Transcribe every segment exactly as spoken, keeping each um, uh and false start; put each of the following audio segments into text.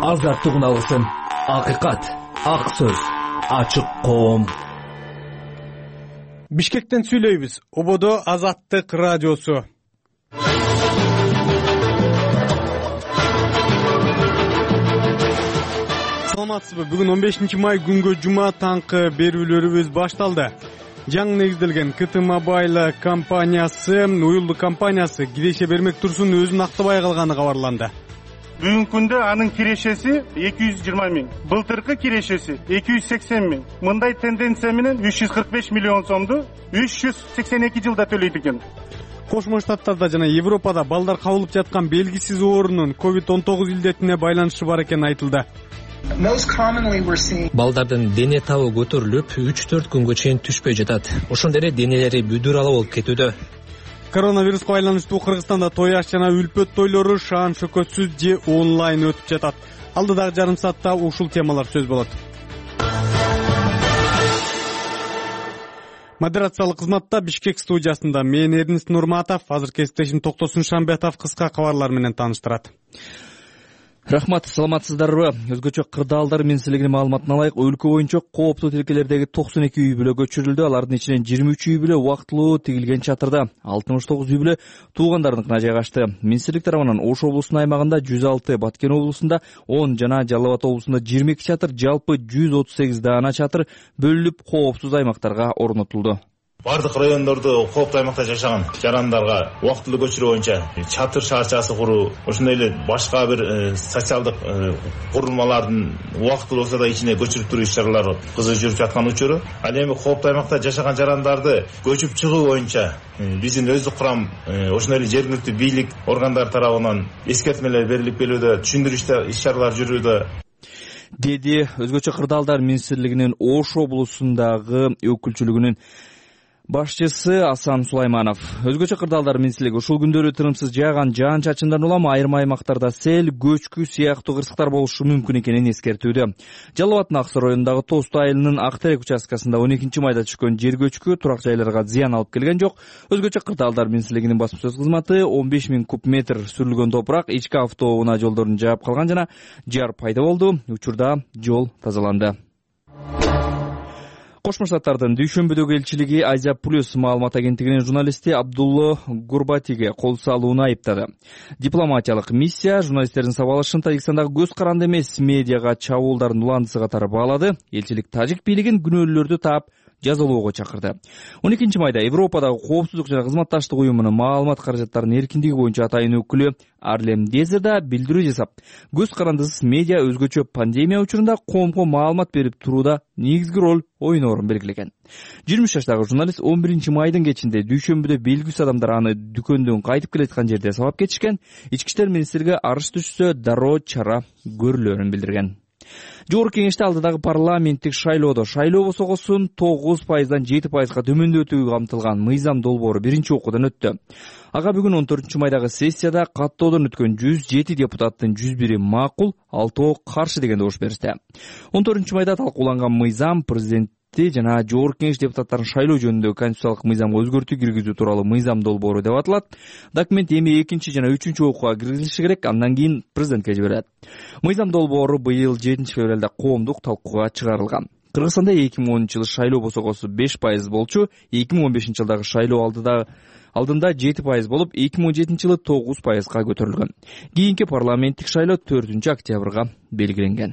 азаттыгын алсын. Акыйкат, ак сөз, ачык коом. Бишкектен сүйлөйбүз. Ободо Азаттык радиосу. Саламатсызбы? Бүгүн он бешинчи май күнгө жума таңкы берүүлөрүбүз башталды. Жаңы негизделген КТ Mobile компаниясы, уюлдук компаниясы киреше бермек турсун өзүн актабай калганы кабарланды. Бүгүнкү күндө анын кирешеси эки жүз жыйырма миң, былтыркы кирешеси эки жүз сексен миң. Мындай тенденция менен үч жүз кырк беш миллион сомду үч жүз сексен эки жылда төлөйт экен. Кошмо Штаттарда жана Европада балдар кабылып жаткан белгисиз оорунун ковид он тогуз илдетине байланышы бар экени айтылды. Балдардын дене табы көтөрүлүп, үч төрт күнгө чейин түшпөй жатат. Ошондой эле денелери бүдүралуу болуп кетүүдө. Коронавируска байланыштуу Кыргызстанда той аш жана үлпөт тойлору шаан шөкөтсүз же онлайн өтүп жатат. Алдыдагы жарым саатта ушул темалар сөз болот. Модерациялык кызматта Бишкек студиясында мен Эрнест Нурматов, азыр кесиптешим Токтосун Шамбетов кыска кабарлар менен тааныштырат. Рахмат, саламатсыздарбы? Өзгөчө кырдаалдар министрлигинин маалыматына ылайык, өлкө боюнча кооптуу тилкелердеги токсон эки үй бүлө көчүрүлдү. Алардын ичинен жыйырма үч үй бүлө убактылуу тигилген чатырда, алтымыш тогуз үй бүлө туугандарыныкына жайгашты. Министрлик тарабынан Ош облусунун аймагында жүз алты, Баткен облусунда он жана Жалал Абад облусунда жыйырма эки чатыр, жалпы жүз отуз сегиз даана чатыр бөлүнүп коопсуз аймактарга орнотулду. Бардык райондордо кооптуу аймакта жашаган жарандарга убактылуу көчүрүү боюнча чатыр шаарчасы куруу, ошондой эле башка бир социалдык курулмалардын убактылуу болсо да ичине көчүрүп туруу иш-чаралары кызык жүрүп жаткан учуру. Ал эми кооптуу аймакта жашаган жарандарды көчүп чыгуу боюнча биздин өздүк курам, ошондой эле жергиликтүү бийлик органдары тарабынан эскертмелер берилип келүүдө, түшүндүрүү иш-чаралары жүрүүдө, деди өзгөчө кырдаалдар министрлигинин Ош облусундагы өкүлчүлүгүнүн башчысы Асан Сулайманов. Өзгөчө кырдаалдар министрлиги ушул күндөрү тынымсыз жааган жаан чачындан улам айрым аймактарда сел, көчкү сыяктуу кырсыктар болушу мүмкүн экенин эскертүүдө. Жалал Абаддын Аксыр районундагы Тосту айылынын Актерек участкасында он экинчи майда түшкөн жер көчкү турак жайларга зыян алып келген жок. Өзгөчө кырдаалдар министрлигинин басма сөз кызматы он беш миң куб метр сүрүлгөн топурак ички автоунаа жолдорун жаап калган жана жар пайда болду. Учурда жол тазаланды. Кошмо Штаттардын Дүйшөмбүдөгү элчилиги Азия Плюс маалымат агенттигинин журналисти Абдулло Гурбатиге кол салууну айыптады. Дипломатиялык миссия журналисттердин сабалышын Тажикстандагы көз каранды эмес медиага чабуулдардын уландысы катары баалады. Элчилик тажик бийлигин күнөөлүүлөрдү таап жазалоого чакырды. он экинчи майда Европадагы коопсуздук жана кызматташтык уюмунун маалымат каражаттарынын эркиндиги боюнча атайын өкүлү Арлем Дезерда билдирүү жасап, көз карандысыз медиа өзгөчө пандемия учурунда коомго маалымат берип турууда негизги роль ойноорун белгилеген. жыйырма үч жаштагы журналист он биринчи майдын кечинде Дүйшөмбүдө белгисиз адамдар аны дүкөндөн кайтып келаткан жерде сабап кетишкен. Ички иштер министрлиги арыз түшсө дароо чара көрүлөөрүн билдирген. Жогорку кеңеште алдыдагы парламенттик шайлоодо шайлоо босогосун тогуз пайыздан жети пайызга төмөндөтүү камтылган мыйзам долбоору биринчи окуудан өттү. Ага бүгүн он төртүнчү майдагы сессияда каттоодон өткөн жүз жети депутаттын жүз бири макул, алтоо каршы деген добуш беришти. он төртүнчү майда талкууланган мыйзам президент жана жогорку кеңеш депутаттарын шайлоо жөнүндөгү конституциялык мыйзамга өзгөртүү киргизүү тууралуу мыйзам долбоору деп аталат. Документ эми экинчи жана үчүнчү окууга киргизилиши керек, андан кийин президентке жиберилет. Мыйзам долбоору быйыл жетинчи февралда коомдук талкууга чыгарылган. Кыргызстанда эки миң онунчу жылы шайлоо босогосу беш пайыз болчу, эки миң он бешинчи жылдагы шайлоо алдыда алдында жети пайыз болуп, эки миң он жетинчи жылы тогуз пайызга көтөрүлгөн. Кийинки парламенттик шайлоо төртүнчү октябрга белгиленген.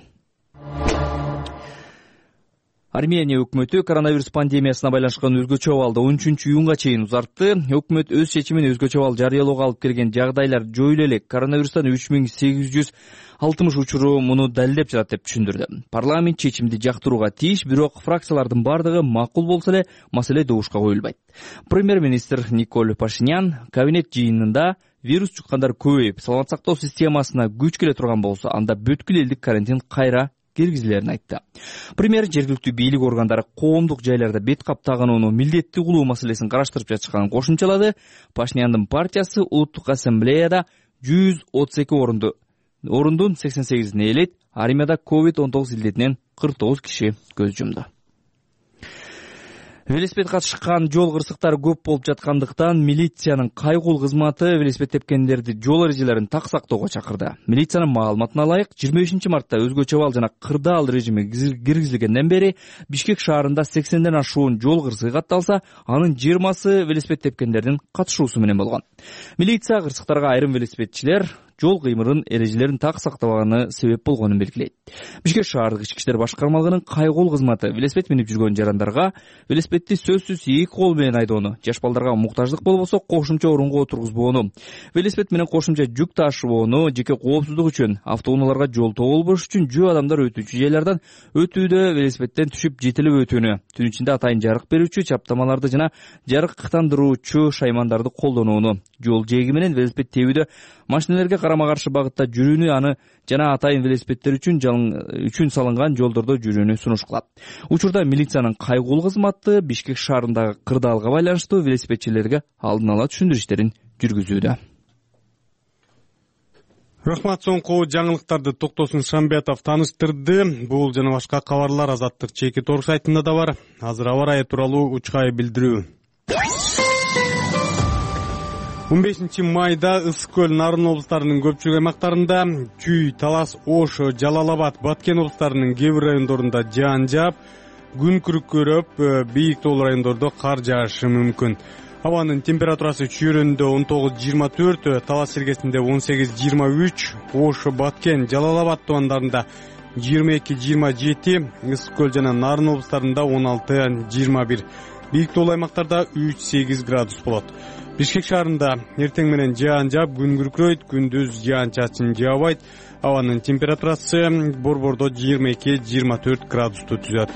Армения өкмөтү коронавирус пандемиясына байланышкан өзгөчө абалды он үчүнчү июнга чейин узартты. Өкмөт өз чечимин өзгөчө абал жарыялоого алып келген жагдайлар жойуло элек. Коронавирустан үч миң сегиз жүз алтымыш учуру муну далилдеп жатат деп түшүндүрдү. Парламент чечимди жактырууга тийиш, бирок фракциялардын бардыгы макул болсо эле маселе добушка коюлбайт. Премьер-министр Николь Пашинян кабинет жыйынында вирус жуккандар көбөйүп, саламат сактоо системасына күч келе турган болсо, анда бүткүл элдик карантин кайра киргизилерин айтты. Премьер жергиликтүү бийлик органдары коомдук жайларда бет кап тагынууну милдеттүү кылуу маселесин караштырып жатышканын кошумчалады. Пашиняндын партиясы Улуттук ассамблеяда жүз отуз эки орунду орундун сексен сегизин ээлейт. Армияда ковид он тогуз илдетинен кырк тогуз киши көз жумду. Велосипед катышкан жол кырсыктары көп болуп жаткандыктан милициянын кайгул кызматы велосипед тепкендерди жол эрежелерин так сактоого чакырды. Милициянын маалыматына ылайык, жыйырма бешинчи мартта өзгөчө абал жана кырдаал режими киргизилгенден бери Бишкек шаарында сексенден ашуун жол кырсыгы катталса, анын жыйырмасы велосипед тепкендердин катышуусу менен болгон. Милиция кырсыктарга айрым велосипедчилер жол кыймырын эрежелерин так сактабаганы себеп болгонун белгилейт. Бишкек шаардык ички иштер башкармалыгынын кайгул кызматы велосипед минип жүргөн жарандарга велосипедти сөзсүз эки кол менен айдоону, жаш балдарга муктаждык болбосо кошумча орунга отургузбоону, велосипед менен кошумча жүк ташыбоону, жеке коопсуздук үчүн автоунааларга жолтоо болбош үчүн жөө адамдар өтүүчү жайлардан өтүүдө велосипедден түшүп жетилип өтүүнү, түн ичинде атайын жарык берүүчү чаптамаларды жана жарыктандыруучу шаймандарды колдонууну, жол жээги менен велосипед тебүүдө машиналерге карама каршы багытта жүрүүнү, аны жана атайын велосипеддер үчүн үчүн салынган жолдордо жүрүүнү сунуш кылат. Учурда милициянын кайгул кызматы Бишкек шаарындагы кырдаалга байланыштуу велосипедчилерге алдын ала түшүндүрүү иштерин жүргүзүүдө. Рахмат, соңку жаңылыктарды Токтосун Шамбетов таныштырды. Бул жана башка кабарлар Азаттык чеки торг сайтында да бар. Азыр аба ырайы тууралуу учкай билдирүү. он бешинчи майда Ысык көл, Нарын облустарынын көпчүлүк аймактарында, Чүй, Талас, Ош, Жалал Абад, Баткен облустарынын кээ бир райондорунда жаан жаап, күн күркүрөп, бийик тоолуу райондордо кар жаашы мүмкүн. Абанын температурасы Чүйрөндө он тогуз жыйырма төрт, Талас сергесинде он сегиз жыйырма үч, Ош, Баткен, Жалал Абад тубандарында жыйырма эки жыйырма жети, Ысык көл жана Нарын облустарында он алты жыйырма бир, бийик тоолуу аймактарда үч сегиз градус болот. Бишкек шаарында эртең менен жаан жаап, күн күркүрөйт, күндүз жаан чачын жаабайт. Абанын температурасы Борбордо жыйырма эки жыйырма төрт градусту түзөт.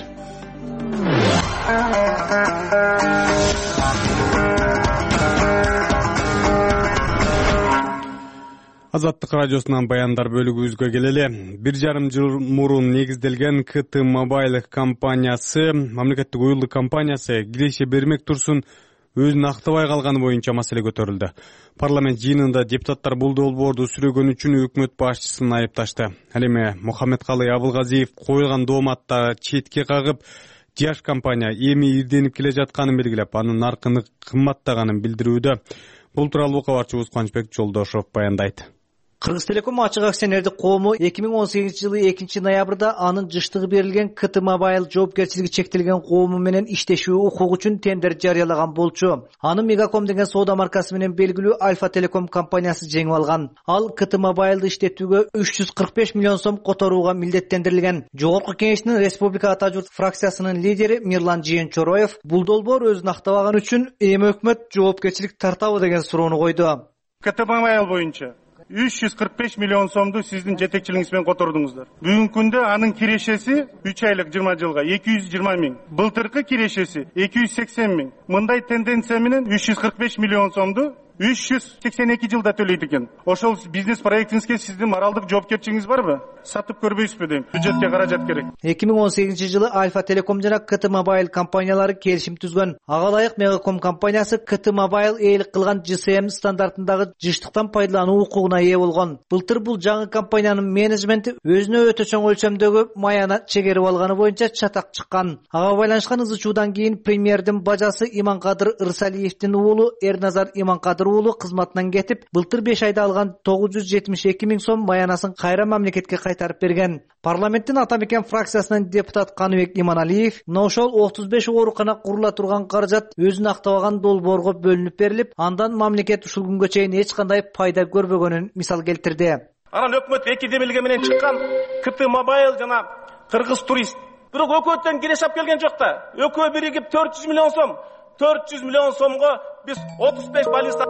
Азаттык радиосунан баяндар бөлүгүбүзгө келели. Бир жарым жыл мурун негизделген КТ Мобайл компаниясы, мамлекеттик уюлдук компаниясы киреше бермек турсун өзүн актабай калганы боюнча маселе көтөрүлдү. Парламент жыйынында депутаттар бул долбоорду сүрөгөн үчүн өкмөт башчысын айыпташты. Ал эми Мухаммедкалый Абылгазиев коюлган дооматта четке кагып, жаш компания эми ирденип келе жатканын белгилеп, анын наркыны кымбаттаганын билдирүүдө. Бул тууралуу кабарчыбыз Кубанычбек Жолдошов баяндайт. Кыргызтелеком ачык акционердик коому эки миң он сегизинчи жылы экинчи ноябрда анын жыштыгы берилген КТ Мобайл жоопкерчилиги чектелген коому менен иштешүү укугу үчүн тендер жарыялаган болчу. Аны Мегаком деген соода маркасы менен белгилүү Альфа Телеком компаниясы жеңип алган. Ал КТ Мобайлды иштетүүгө үч жүз кырк беш миллион сом которууга милдеттендирилген. Жогорку Кеңештин Республика Ата журт фракциясынын лидери Мирлан Жыйын-Чороев бул долбоор өзүн актабаган үчүн эми өкмөт жоопкерчилик тартабы деген суроону койду. КТ Мобайл боюнча үч жүз кырк беш миллион сомду сиздин жетекчилигиңиз менен котордуңуздар. Бүгүнкү күндө анын кирешеси үч айлык жыйырма жылга эки жүз жыйырма миң, былтыркы кирешеси эки жүз сексен миң. Мындай тенденция менен үч жүз кырк беш миллион сомду үч жүз сексен эки жылда төлөйт экен. Ошол бизнес проектиңизге сиздин моралдык жоопкерчилигиңиз барбы? Сатып көрбөйсүзбү дейм. Бюджетке каражат керек. эки миң он сегизинчи жылы Альфа Телеком жана КТ Мобайл компаниялары келишим түзгөн. Ага ылайык Мегаком компаниясы КТ Мобайл ээлик кылган джи эс эм стандартындагы жыштыктан пайдалануу укугуна ээ болгон. Былтыр бул жаңы компаниянын менеджменти өзүнө өтө чоң өлчөмдөгү маяны чегерип алганы боюнча чатак чыккан. Ага байланышкан ызы чуудан кийин премьердин бажасы Иманкадыр Ырсалиевдин уулу Эрназар Иманкадыр уулу кызматынан кетип, былтыр беш айда алган тогуз жүз жетимиш эки миң сом маянасын кайра мамлекетке кайтарып берген. Парламенттин Ата мекен фракциясынын депутат Каныбек Иманалиев мына ошол отуз беш оорукана курула турган каражат өзүн актабаган долбоорго бөлүнүп берилип, андан мамлекет ушул күнгө чейин эч кандай пайда көрбөгөнүн мисал келтирди. Анан өкмөт эки демилге менен чыккан КТ Мобайл жана Кыргыз турист. Бирок өкмөттөн киреше алып келген жок да. Экөө биригип төрт жүз миллион сом, төрт жүз миллион сомго биз отуз беш баллиста.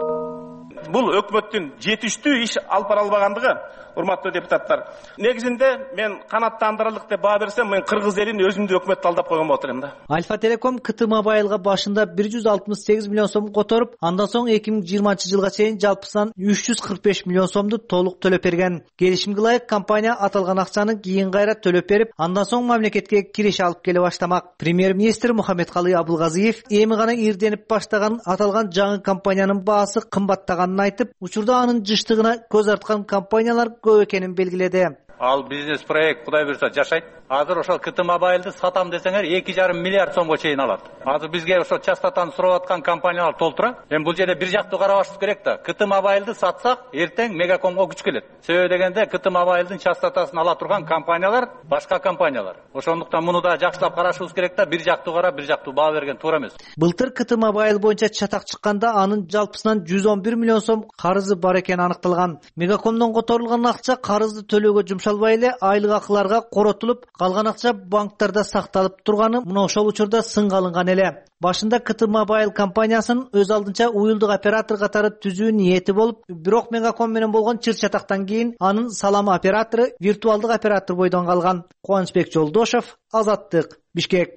Бул өкмөттүн жетиштүү иш алып бара албагандыгы, урматтуу депутаттар. Негизинде мен канааттандырырлык деп баа берсем, мен кыргыз элин өзүмдү өкмөттү алдап койгон болот элем да. Альфа Телеком КТ Мобайлга башында бир жүз алтымыш сегиз миллион сом которуп, андан соң эки миң жыйырманчы жылга чейин жалпысынан үч жүз кырк беш миллион сомду толук төлөп берген. Келишимге ылайык компания аталган акчаны кийин кайра төлөп берип, андан соң мамлекетке киреше алып келе баштамак. Премьер-министр Мухаммедкалый Абылгазиев эми гана ирденип баштаган аталган жаңы компаниянын баасы кымбаттаганын айтып, учурда анын жыштыгына көз арткан компаниялар көп экенин белгиледи. Ал бизнес проект Кудай буйрса жашайт. азыр ошол КТ Мобайлды сатам десеңер эки жарым миллиард сомго чейин алат. Азыр бизге ошо частотаны сурап аткан компаниялар толтура. Эми бул жерде бир жактуу карабашыбыз керек да. КТ Мобайлды сатсак, эртең Мегакомго күч келет. Себеби дегенде КТ Мобайлдын частотасын ала турган компаниялар башка компаниялар. Ошондуктан муну да жакшылап карашыбыз керек да, бир жактуу карап, бир жактуу баа берген туура эмес. Былтыр КТ Мобайл боюнча чатак чыкканда анын жалпысынан жүз он бир миллион сом карызы бар экени аныкталган. Мегакомдон которулган акча карызды төлөөгө жумшалбай эле айлык акыларга коротулуп, калган акча банктарда сакталып турганы мына ошол учурда сынга алынган эле. Башында КТ Мобайл компаниясын өз алдынча уюлдук оператор катары түзүү ниети болуп, бирок Мегаком менен болгон чыр чатактан кийин анын салам оператору виртуалдык оператор бойдон калган. Кубанычбек Жолдошев, Азаттык, Бишкек.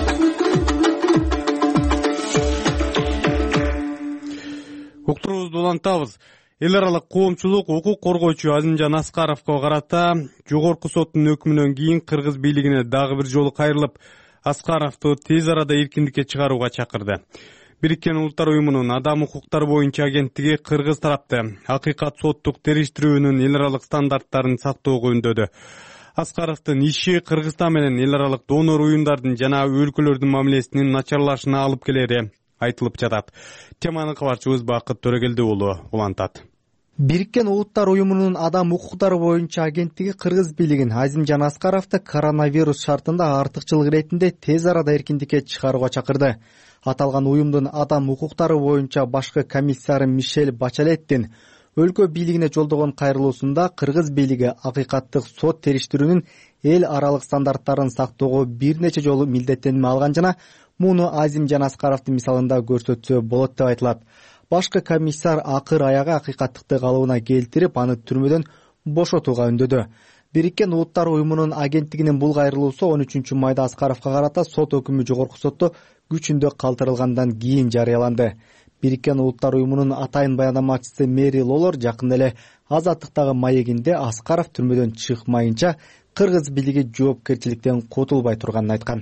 Уктуруубузду улантабыз. Эл аралык коомчулук укук коргоочу Азимжан Аскаровго карата жогорку соттун өкүмүнөн кийин кыргыз бийлигине дагы бир жолу кайрылып, Аскаровду тез арада эркиндикке чыгарууга чакырды. Бириккен Улуттар уюмунун адам укуктары боюнча агенттиги кыргыз тарапты акыйкат соттук териштирүүнүн эл аралык стандарттарын сактоого үндөдү. Аскаровдун иши Кыргызстан менен эл аралык донор уюмдардын жана өлкөлөрдүн мамилесинин начарлашына алып келери айтылып жатат. Теманы кабарчыбыз Бакыт Төрөгелди уулу улантат. Бириккен Улуттар уюмунун адам укуктары боюнча агенттиги кыргыз бийлигин Азимжан Аскаровду коронавирус шартында артыкчылык иретинде тез арада эркиндикке чыгарууга чакырды. Аталган уюмдун адам укуктары боюнча башкы комиссары Мишель Бачалеттин өлкө бийлигине жолдогон кайрылуусунда кыргыз бийлиги акыйкаттык сот териштирүүнүн эл аралык стандарттарын сактоого бир нече жолу милдеттенме алган жана муну Азимжан Аскаровдун мисалында көрсөтсө болот деп айтылат. Башкы комиссар акыр аягы акыйкаттыкты калыбына келтирип, аны түрмөдөн бошотууга үндөдү. Бириккен Улуттар уюмунун агенттигинин бул кайрылуусу он үчүнчү майда Аскаровго карата сот өкүмү жогорку сотто күчүндө калтырылгандан кийин жарыяланды. Бириккен Улуттар уюмунун атайын баяндамачысы Мэри Лолор жакында эле Азаттыктагы маегинде Аскаров түрмөдөн чыкмайынча кыргыз бийлиги жоопкерчиликтен котулбай турганын айткан.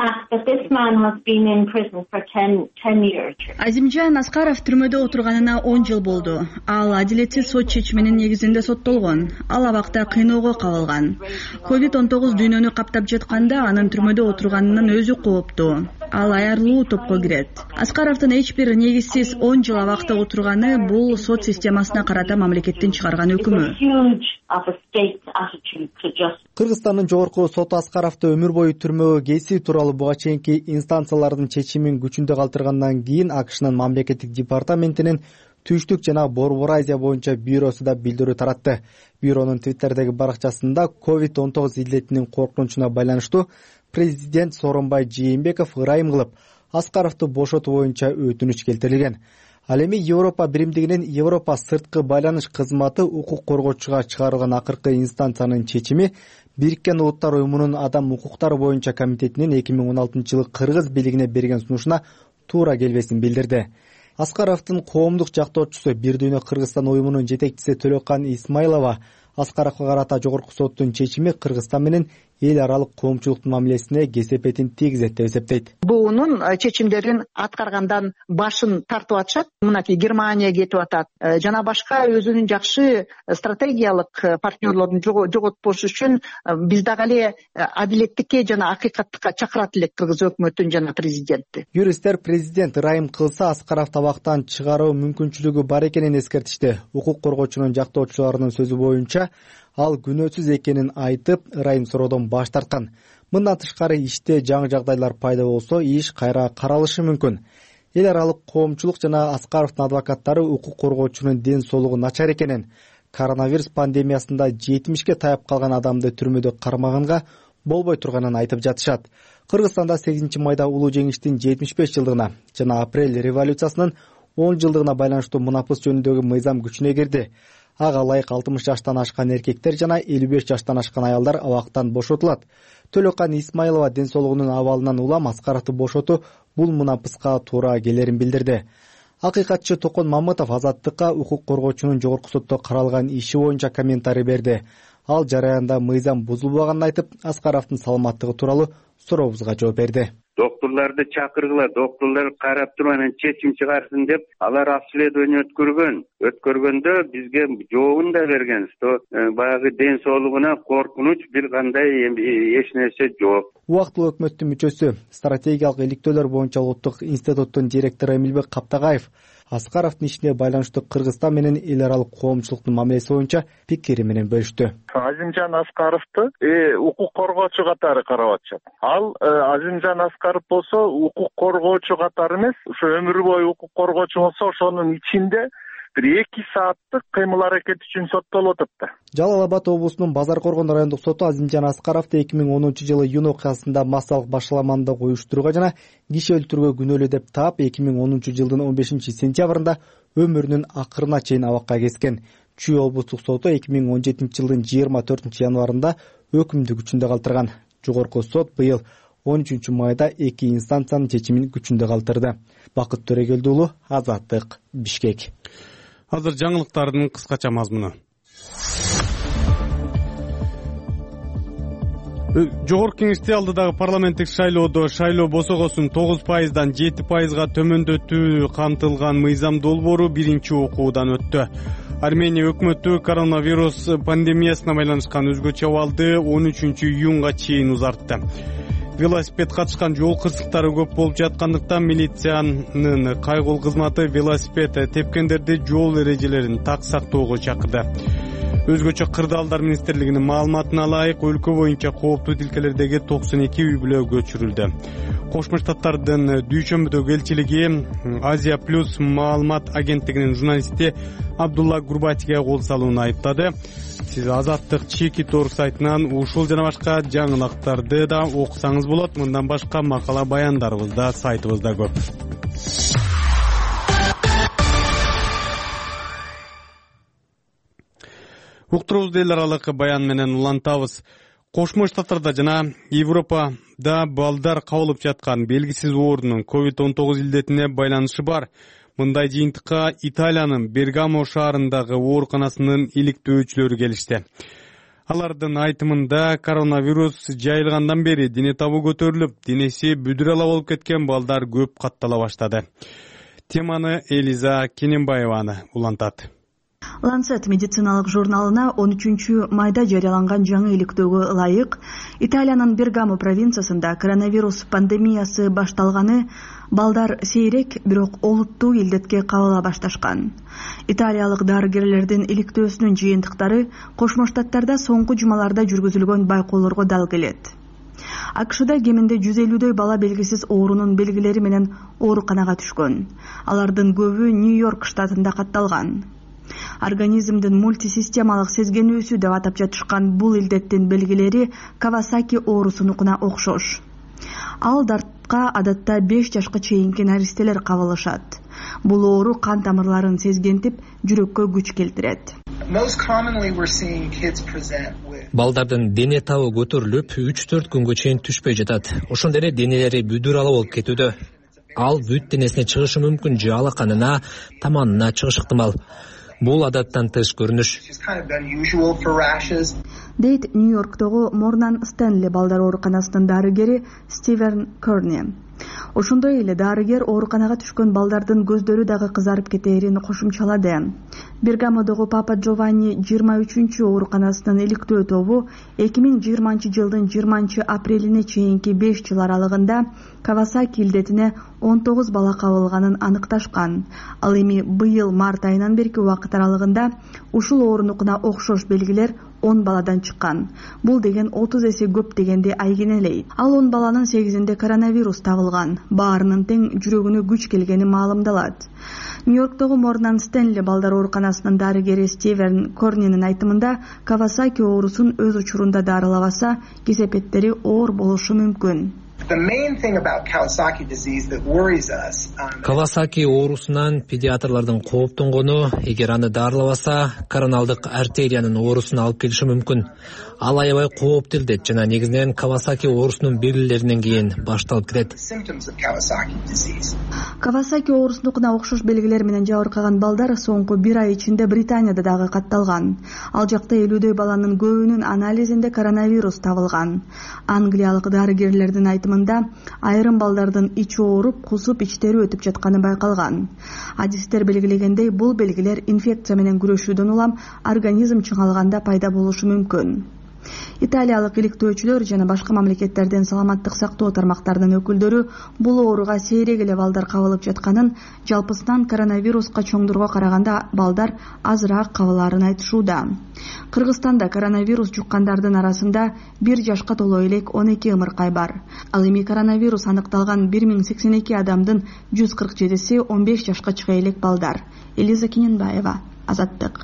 Азимжан Аскаров түрмөдө отурганына он жыл болду. Ал адилетсиз сот чечиминин негизинде соттолгон. Ал абакта кыйноого кабылган. ковид он тогуз дүйнөнү каптап жатканда анын түрмөдө отурганынын өзү кооптуу. Ал аярлуу топко кирет. Аскаровдун эч бир негизсиз он жыл абакта отурганы бул сот системасына карата мамлекеттин чыгарган өкүмү. Кыргызстандын жогорку соту Аскаровду өмүр бою түрмөгө кесүү тууралуу буга чейинки инстанциялардын чечимин күчүндө калтыргандан кийин АКШнын мамлекеттик департаментинин Түштүк жана Борбор Азия боюнча бюросу да билдирүү таратты. Бюронун Твиттердеги баракчасында ковид он тогуз илдетинин коркунучуна байланыштуу президент Сооронбай Жээнбеков ырайым кылып, Аскаровду бошотуу боюнча өтүнүч келтирилген. Ал эми Европа биримдигинин Европа сырткы байланыш кызматы укук коргоочуга чыгарылган акыркы инстанциянын чечими Бириккен Улуттар уюмунун адам укуктары боюнча комитетинин эки миң он алтынчы жылы кыргыз бийлигине берген сунушуна туура келбесин билдирди. Аскаровдун коомдук жактоочусу Бир дүйнө Кыргызстан уюмунун жетекчиси Төлөкан Исмайлова Аскаровго карата жогорку соттун чечими Кыргызстан менен эл аралык коомчулуктун мамилесине кесепетин тийгизет деп эсептейт. Буунун чечимдерин аткаргандан башын тартып атышат. Мынакей Германия кетип атат. Жана башка өзүнүн жакшы стратегиялык партнерлорун жоготпош үчүн биз дагы эле адилеттикке жана акыйкаттыкка чакырат элек кыргыз өкмөтүн жана президентти. Юристтер президент ырайым кылса Аскаров табактан чыгаруу мүмкүнчүлүгү бар экенин эскертишти. Укук коргоочунун жактоочуларынын сөзү боюнча ал күнөөсүз экенин айтып, ырайым суроодон баш тарткан. Мындан тышкары иште жаңы жагдайлар пайда болсо, иш кайра каралышы мүмкүн. Эл аралык коомчулук жана Аскаровдун адвокаттары укук коргоочунун ден соолугу начар экенин, коронавирус пандемиясында жетимишке таяп калган адамды түрмөдө кармаганга болбой турганын айтып жатышат. Кыргызстанда сегизинчи майда улуу жеңиштин жетимиш беш жылдыгына жана апрель революциясынын он жылдыгына байланыштуу мунапыс жөнүндөгү мыйзам күчүнө кирди. Ага ылайык алтымыш жаштан ашкан эркектер жана элүү беш жаштан ашкан аялдар абактан бошотулат. Төлөкан Исмайлова ден соолугунун абалынан улам Аскаровду бошотуу бул мунапыска туура келерин билдирди. Акыйкатчы Токон Мамытов Азаттыкка укук коргоочунун жогорку сотто каралган иши боюнча комментарий берди. Ал жараянда мыйзам бузулбаганын айтып, Аскаровдун саламаттыгы тууралуу сурообузга жооп берди. доктурларды чакыргыла, доктурлар карап туруп анан чечим чыгарсын деп алар обследование өткөргөн. Өткөргөндө бизге жообун да берген, что баягы ден соолугуна коркунуч бир кандай эч нерсе жок. Убактылуу өкмөттүн мүчөсү, стратегиялык иликтөөлөр боюнча улуттук институттун директору Эмилбек Каптагаев Аскаровдун ишине байланыштуу Кыргызстан менен эл аралык коомчулуктун мамилеси боюнча пикири менен бөлүштү. Азимжан Аскаровду укук коргоочу катары карап атышат. Ал Азимжан Аскаров болсо укук коргоочу катары эмес, ошо өмүр бою укук коргоочу болсо ошонун ичинде бир эки сааттык кыймыл аракет үчүн соттолуп атат да. Жалал Абад облусунун Базар Коргон райондук соту Азимжан Аскаровду эки миң онунчу жылы июнь окуясында массалык башаламандык уюштурууга жана киши өлтүрүүгө күнөөлүү деп таап, эки миң онунчу жылдын он бешинчи сентябрында өмүрүнүн акырына чейин абакка кескен. Чүй облустук соту эки миң он жетинчи жылдын жыйырма төртүнчү январында өкүмдү күчүндө калтырган. Жогорку сот быйыл он үчүнчү майда эки инстанциянын чечимин күчүндө калтырды. Бакыт Төрөгелди уулу, Азаттык, Бишкек. Азыр жаңылыктардын кыскача мазмуну. Жогорку кеңеште алдыдагы парламенттик шайлоодо шайлоо босогосун тогуз пайыздан жети пайызга төмөндөтүү камтылган мыйзам долбоору биринчи окуудан өттү. Армения өкмөтү коронавирус пандемиясына байланышкан өзгөчө абалды он үчүнчү июнга чейин узартты. Велосипед катышкан жол кырсыктары көп болуп жаткандыктан милициянын кайгыл кызматы велосипед тепкендерди жол эрежелерин так сактоого чакырды. Өзгөчө Кырдаалдар министрлигинин маалыматына ылайык, өлкө боюнча кооптуу тилкелердеги токсон эки үй бүлө көчүрүлдү. Кошмо Штаттардын Дүйшөмбүдөгү элчилиги Азия плюс маалымат агенттигинин журналисти Абдулла Гурбатиге кол салууну айыптады. Сиз Азаттык чеки тор сайтынан ушул жана башка жаңылыктарды да окусаңыз болот. Мындан башка макала баяндарыбыз да сайтыбызда көп. Уктурубузду эл аралык баян менен улантабыз. Кошмо Штаттарда жана Европада балдар кабылып жаткан белгисиз оорунун ковид он тогуз илдетине байланышы бар. Мындай жыйынтыкка Италиянын Бергамо шаарындагы ооруканасынын иликтөөчүлөрү келишти. Алардын айтымында коронавирус жайылгандан бери дене табы көтөрүлүп, денеси бүдүр ала болуп кеткен балдар көп каттала баштады. Теманы Элиза Кененбаеваны улантат. Lancet медициналык журналына он үчүнчү майда жарыяланган жаңы иликтөөгө ылайык Италиянын Бергамо провинциясында коронавирус пандемиясы башталганы балдар сейрек, бирок олуттуу илдетке кабыла башташкан. Италиялык дарыгерлердин иликтөөсүнүн жыйынтыктары Кошмо Штаттарда соңку жумаларда жүргүзүлгөн байкоолорго дал келет. АКШда кеминде жүз элүүдөй бала белгисиз оорунун белгилери менен ооруканага түшкөн. Алардын көбү Нью-Йорк штатында катталган. Организмдин мультисистемалык сезгенүүсү деп атап жатышкан бул илдеттин белгилери Кавасаки оорусунукуна окшош. Ал дартка адатта беш жашка чейинки наристелер кабылышат. Бул оору кан тамырларын сезгентип, жүрөккө күч келтирет. Балдардын дене табы көтөрүлүп, үч төрт күнгө чейин түшпөй жатат. Ошондо эле денелери бүдүр ала болуп кетүүдө. Ал бүт денесине чыгышы мүмкүн же алаканына, таманына чыгышы ыктымал. Бул адаттан тыш көрүнүш. Дейт Нью-Йорктогу Морган Стэнли балдар ооруканасынын дарыгери Стивен Корни. Ошондой эле дарыгер ооруканага түшкөн балдардын көздөрү дагы кызарып кетээрин кошумчалады. Бергамодогу Папа Джованни жыйырма үчүнчү ооруканасынын иликтөө тобу эки миң жыйырманчы жылдын жыйырманчы апрелине чейинки беш жыл аралыгында Кавасаки илдетине он тогуз бала кабылганын аныкташкан. Ал эми быйыл март айынан берки убакыт аралыгында ушул оорунукуна окшош белгилер он баладан чыккан. Бул деген отуз эсе көп дегенди айгинелейт. Ал он баланын сегизинде коронавирус табылган. Баарынын тең жүрөгүнө күч келгени маалымдалат. Нью-Йорктогу Морган Стэнли балдар ооруканасынын дарыгери Стивен Корнинин айтымында Кавасаки оорусун өз учурунда дарылабаса, кесепеттери оор болушу мүмкүн. Кавасаки оорусунан педиатрлардын кооптонгону, эгер аны дарылабаса, короналдык артериянын оорусун алып келиши мүмкүн. Ал аябай кооптуу илдет жана негизинен Кавасаки оорусунун белгилеринен кийин башталып кетет. Кавасаки оорусунукуна окшош белгилер менен жабыркаган балдар соңку бир ай ичинде Британияда дагы катталган. Ал жакта элүүдөй баланын көбүнүн анализинде коронавирус табылган. Англиялык дарыгерлердин айтымында жатымында айрым балдардын ичи ооруп, кусуп, ичтери өтүп жатканы байкалган. Адистер белгилегендей, бул белгилер инфекция менен күрөшүүдөн улам организм чыңалганда пайда болушу мүмкүн. Италиялык иликтөөчүлөр жана башка мамлекеттердин саламаттык сактоо тармактарынын өкүлдөрү бул ооруга сейрек эле балдар кабылып жатканын, жалпысынан коронавируска чоңдурго караганда балдар азыраак кабылаарын айтышууда. Кыргызстанда коронавирус жуккандардын арасында бир жашка толо элек он эки ымыркай бар. Ал эми коронавирус аныкталган бир миң сексен эки адамдын жүз кырк жетиси он беш жашка чыга элек балдар. Элиза Кененбаева, Азаттык.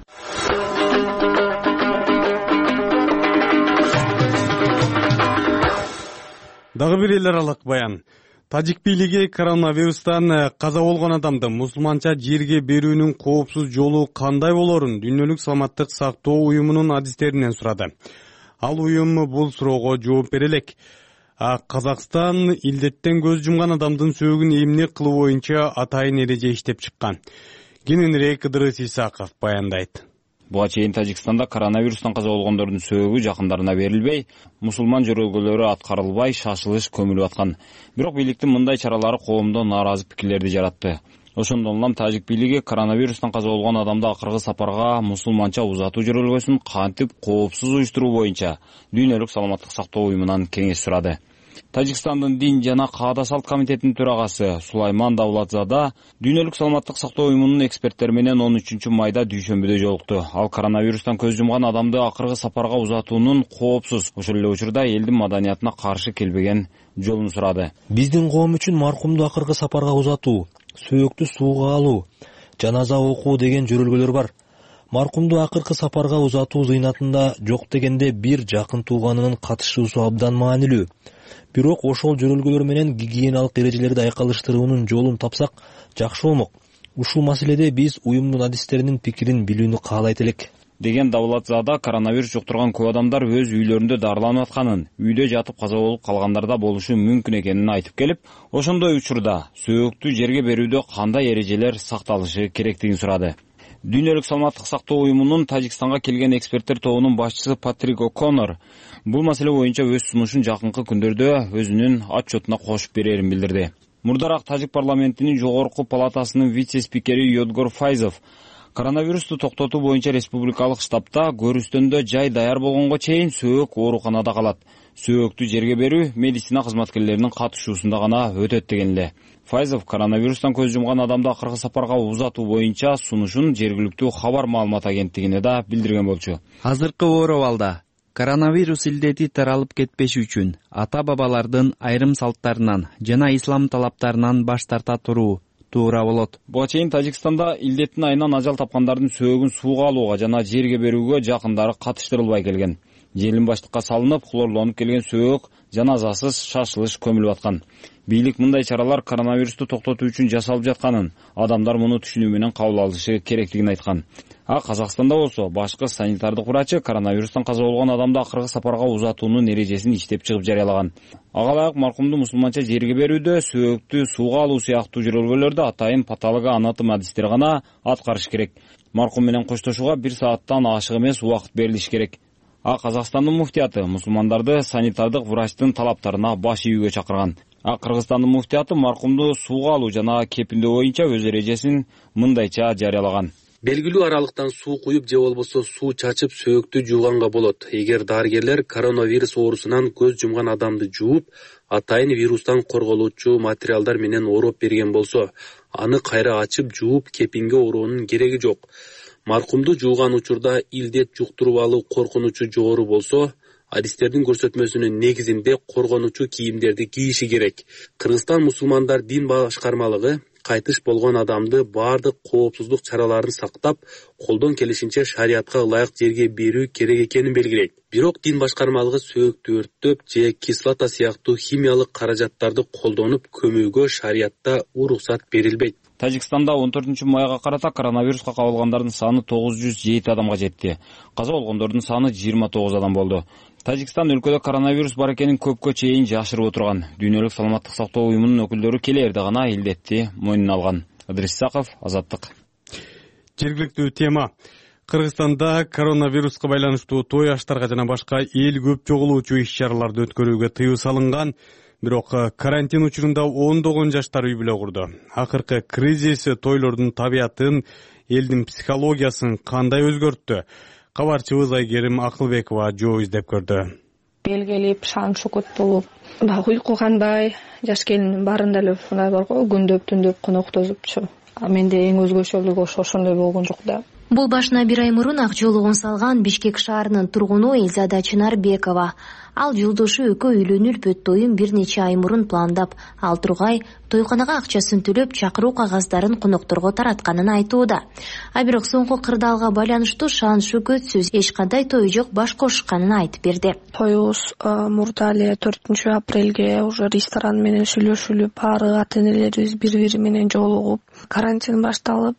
Дагы бир эл аралык баян. Тажик бийлиги коронавирустан каза болгон адамды мусулманча жерге берүүнүн коопсуз жолу кандай болорун Дүйнөлүк саламаттык сактоо уюмунун адистеринен сурады. Ал уюм бул суроого жооп бере элек. А Казакстан илдеттен көз жумган адамдын сөөгүн эмне кылуу боюнча атайын эреже иштеп чыккан. Кененирээк Ыдырыс Исаков баяндайт. Буга чейин Тажикстанда коронавирустан каза болгондордун сөөгү жакындарына берилбей, мусулман жөрөлгөлөрү аткарылбай, шашылыш көмүлүп аткан. Бирок бийликтин мындай чаралары коомдо нааразы пикирлерди жаратты. Ошондон улам Тажик бийлиги коронавирустан каза болгон адамды акыркы сапарга мусулманча узатуу жөрөлгөсүн кантип коопсуз уюштуруу боюнча Дүйнөлүк саламаттык сактоо уюмунан кеңеш сурады. Тажикстандын дин жана каада салт комитетинин төрагасы Сулайман Давлатзада Дүйнөлүк саламаттык сактоо уюмунун эксперттери менен он үчүнчү майда дүйшөмбүдө жолукту. Ал коронавирустан көз жумган адамды акыркы сапарга узатуунун коопсуз, ошол эле учурда элдин маданиятына каршы келбеген жолун сурады. Биздин коом үчүн маркумду акыркы сапарга узатуу, сөөктү сууга алуу, жаназа окуу деген жөрөлгөлөр бар. Маркумду акыркы сапарга узатуу зыйнатында жок дегенде бир жакын тууганынын катышуусу абдан маанилүү. Бирок ошол жөрөлгөлөр менен гигиеналык эрежелерди айкалыштыруунун жолун тапсак жакшы болмок. Ушул маселеде биз уюмдун адистеринин пикирин билүүнү каалайт элек, деген Давлатзада коронавирус жуктурган көп адамдар өз үйлөрүндө дарыланып атканын, үйдө жатып каза болуп калгандарда болушу мүмкүн экенин айтып келип, ошондой учурда сөөктү жерге берүүдө кандай эрежелер сакталышы керектигин сурады. Дүйнөлүк саламаттык сактоо уюмунун Тажикстанга келген эксперттер тобунун башчысы Патрик О'Коннор бул маселе боюнча өз сунушун жакынкы күндөрдө өзүнүн отчетуна кошуп берерин билдирди. Мурдараак Тажик парламентинин жогорку палатасынын вице-спикери Йодгор Файзов коронавирусту токтотуу боюнча республикалык штабта көрүстөндө жай даяр болгонго чейин сөөк ооруканада калат. Сөөктү жерге берүү медицина кызматкерлеринин катышуусунда гана өтөт деген эле. Файзов коронавирустан көз жумган адамды акыркы сапарга узатуу боюнча сунушун жергиликтүү кабар маалымат агенттигине да билдирген болчу. Азыркы оор абалда коронавирус илдети таралып кетпеши үчүн ата-бабалардын айрым салттарынан жана ислам талаптарынан баш тарта туруу туура болот. Буга чейин Тажикстанда илдеттин айынан ажал тапкандардын сөөгүн сууга алууга жана жерге берүүгө жакындары катыштырылбай келген. Желин баштыкка салынып, хлорлонуп келген сөөк жаназасыз шашылыш көмүлүп аткан. Бийлик мындай чаралар коронавирусту токтотуу үчүн жасалып жатканын, адамдар муну түшүнүү менен кабыл алышы керектигин айткан. А Казакстанда болсо башкы санитардык врачы коронавирустан каза болгон адамды акыркы сапарга узатуунун эрежесин иштеп чыгып жарыялаган. Ага ылайык маркумду мусулманча жерге берүүдө сөөктү сууга алуу сыяктуу жөрөлгөлөрдү атайын патологоанатом адистер гана аткарыш керек. Маркум менен коштошууга бир сааттан ашык эмес убакыт берилиш керек. А Казакстандын муфтияты мусулмандарды санитардык врачтын талаптарына баш ийүүгө чакырган. А Кыргызстандын муфтияты маркумду сууга алуу жана кепиндөө боюнча өз эрежесин мындайча жарыялаган. Белгилүү аралыктан суу куюп же болбосо суу чачып сөөктү жууганга болот. Эгер дарыгерлер коронавирус оорусунан көз жумган адамды жууп, атайын вирустан корголуучу материалдар менен ороп берген болсо, аны кайра ачып жууп кепинге ороонун кереги жок. Маркумду жууган учурда илдет жуктуруп алуу коркунучу жогору болсо, адистердин көрсөтмөсүнүн негизинде коргонучу кийимдерди кийиши керек. Кыргызстан мусулмандар дин башкармалыгы кайтыш болгон адамды баардык коопсуздук чараларын сактап, колдон келишинче шариятка ылайык жерге берүү керек экенин белгилейт. Бирок дин башкармалыгы сөөктү өрттөп же кислота сыяктуу химиялык каражаттарды колдонуп көмүүгө шариятта уруксат берилбейт. Тажикстанда он төртүнчү майга карата коронавируска кабылгандардын саны тогуз жүз жети адамга жетти. Каза болгондордун саны жыйырма тогуз адам болду. Тажикстан өлкөдө коронавирус бар экенин көпкө чейин жашырып отурган. Дүйнөлүк саламаттык сактоо уюмунун өкүлдөрү келерде гана илдетти мойнуна алган. Ыдырыс Исаков, Азаттык. Жергиликтүү тема. Кыргызстанда коронавируска байланыштуу той аштарга жана башка эл көп чогулуучу иш-чараларды өткөрүүгө тыюу салынган. Бирок карантин учурунда ондогон жаштар үй бүлө курду. Акыркы кризис тойлордун табиятын, элдин психологиясын кандай өзгөрттү? Кабарчыбыз Айгерим Акылбекова жоо издеп көрдү. Эл келип, шаң шукут болуп, баягы уйку канбай, жаш келиндин баарында эле ушундай бар го, күндөп түндөп конок тозупчу. А менде эң өзгөчөлүгү ошо ошондой болгон жок да. Бул башына бир ай мурун ак жолугун салган Бишкек шаарынын тургуну Элзада Чынарбекова. Ал жолдошу экөө үйлөнүлбөт тоюн бир нече ай мурун пландап, ал тургай тойканага акчасын төлөп, чакыруу кагаздарын конокторго таратканын айтууда. А бирок соңку кырдаалга байланыштуу шаан шөкөтсүз эч кандай той жок баш кошушканын айтып берди. Тоюбуз мурда эле төртүнчү апрелге уже ресторан менен сүйлөшүлүп, баары ата-энелерибиз бири-бири менен жолугуп, карантин башталып,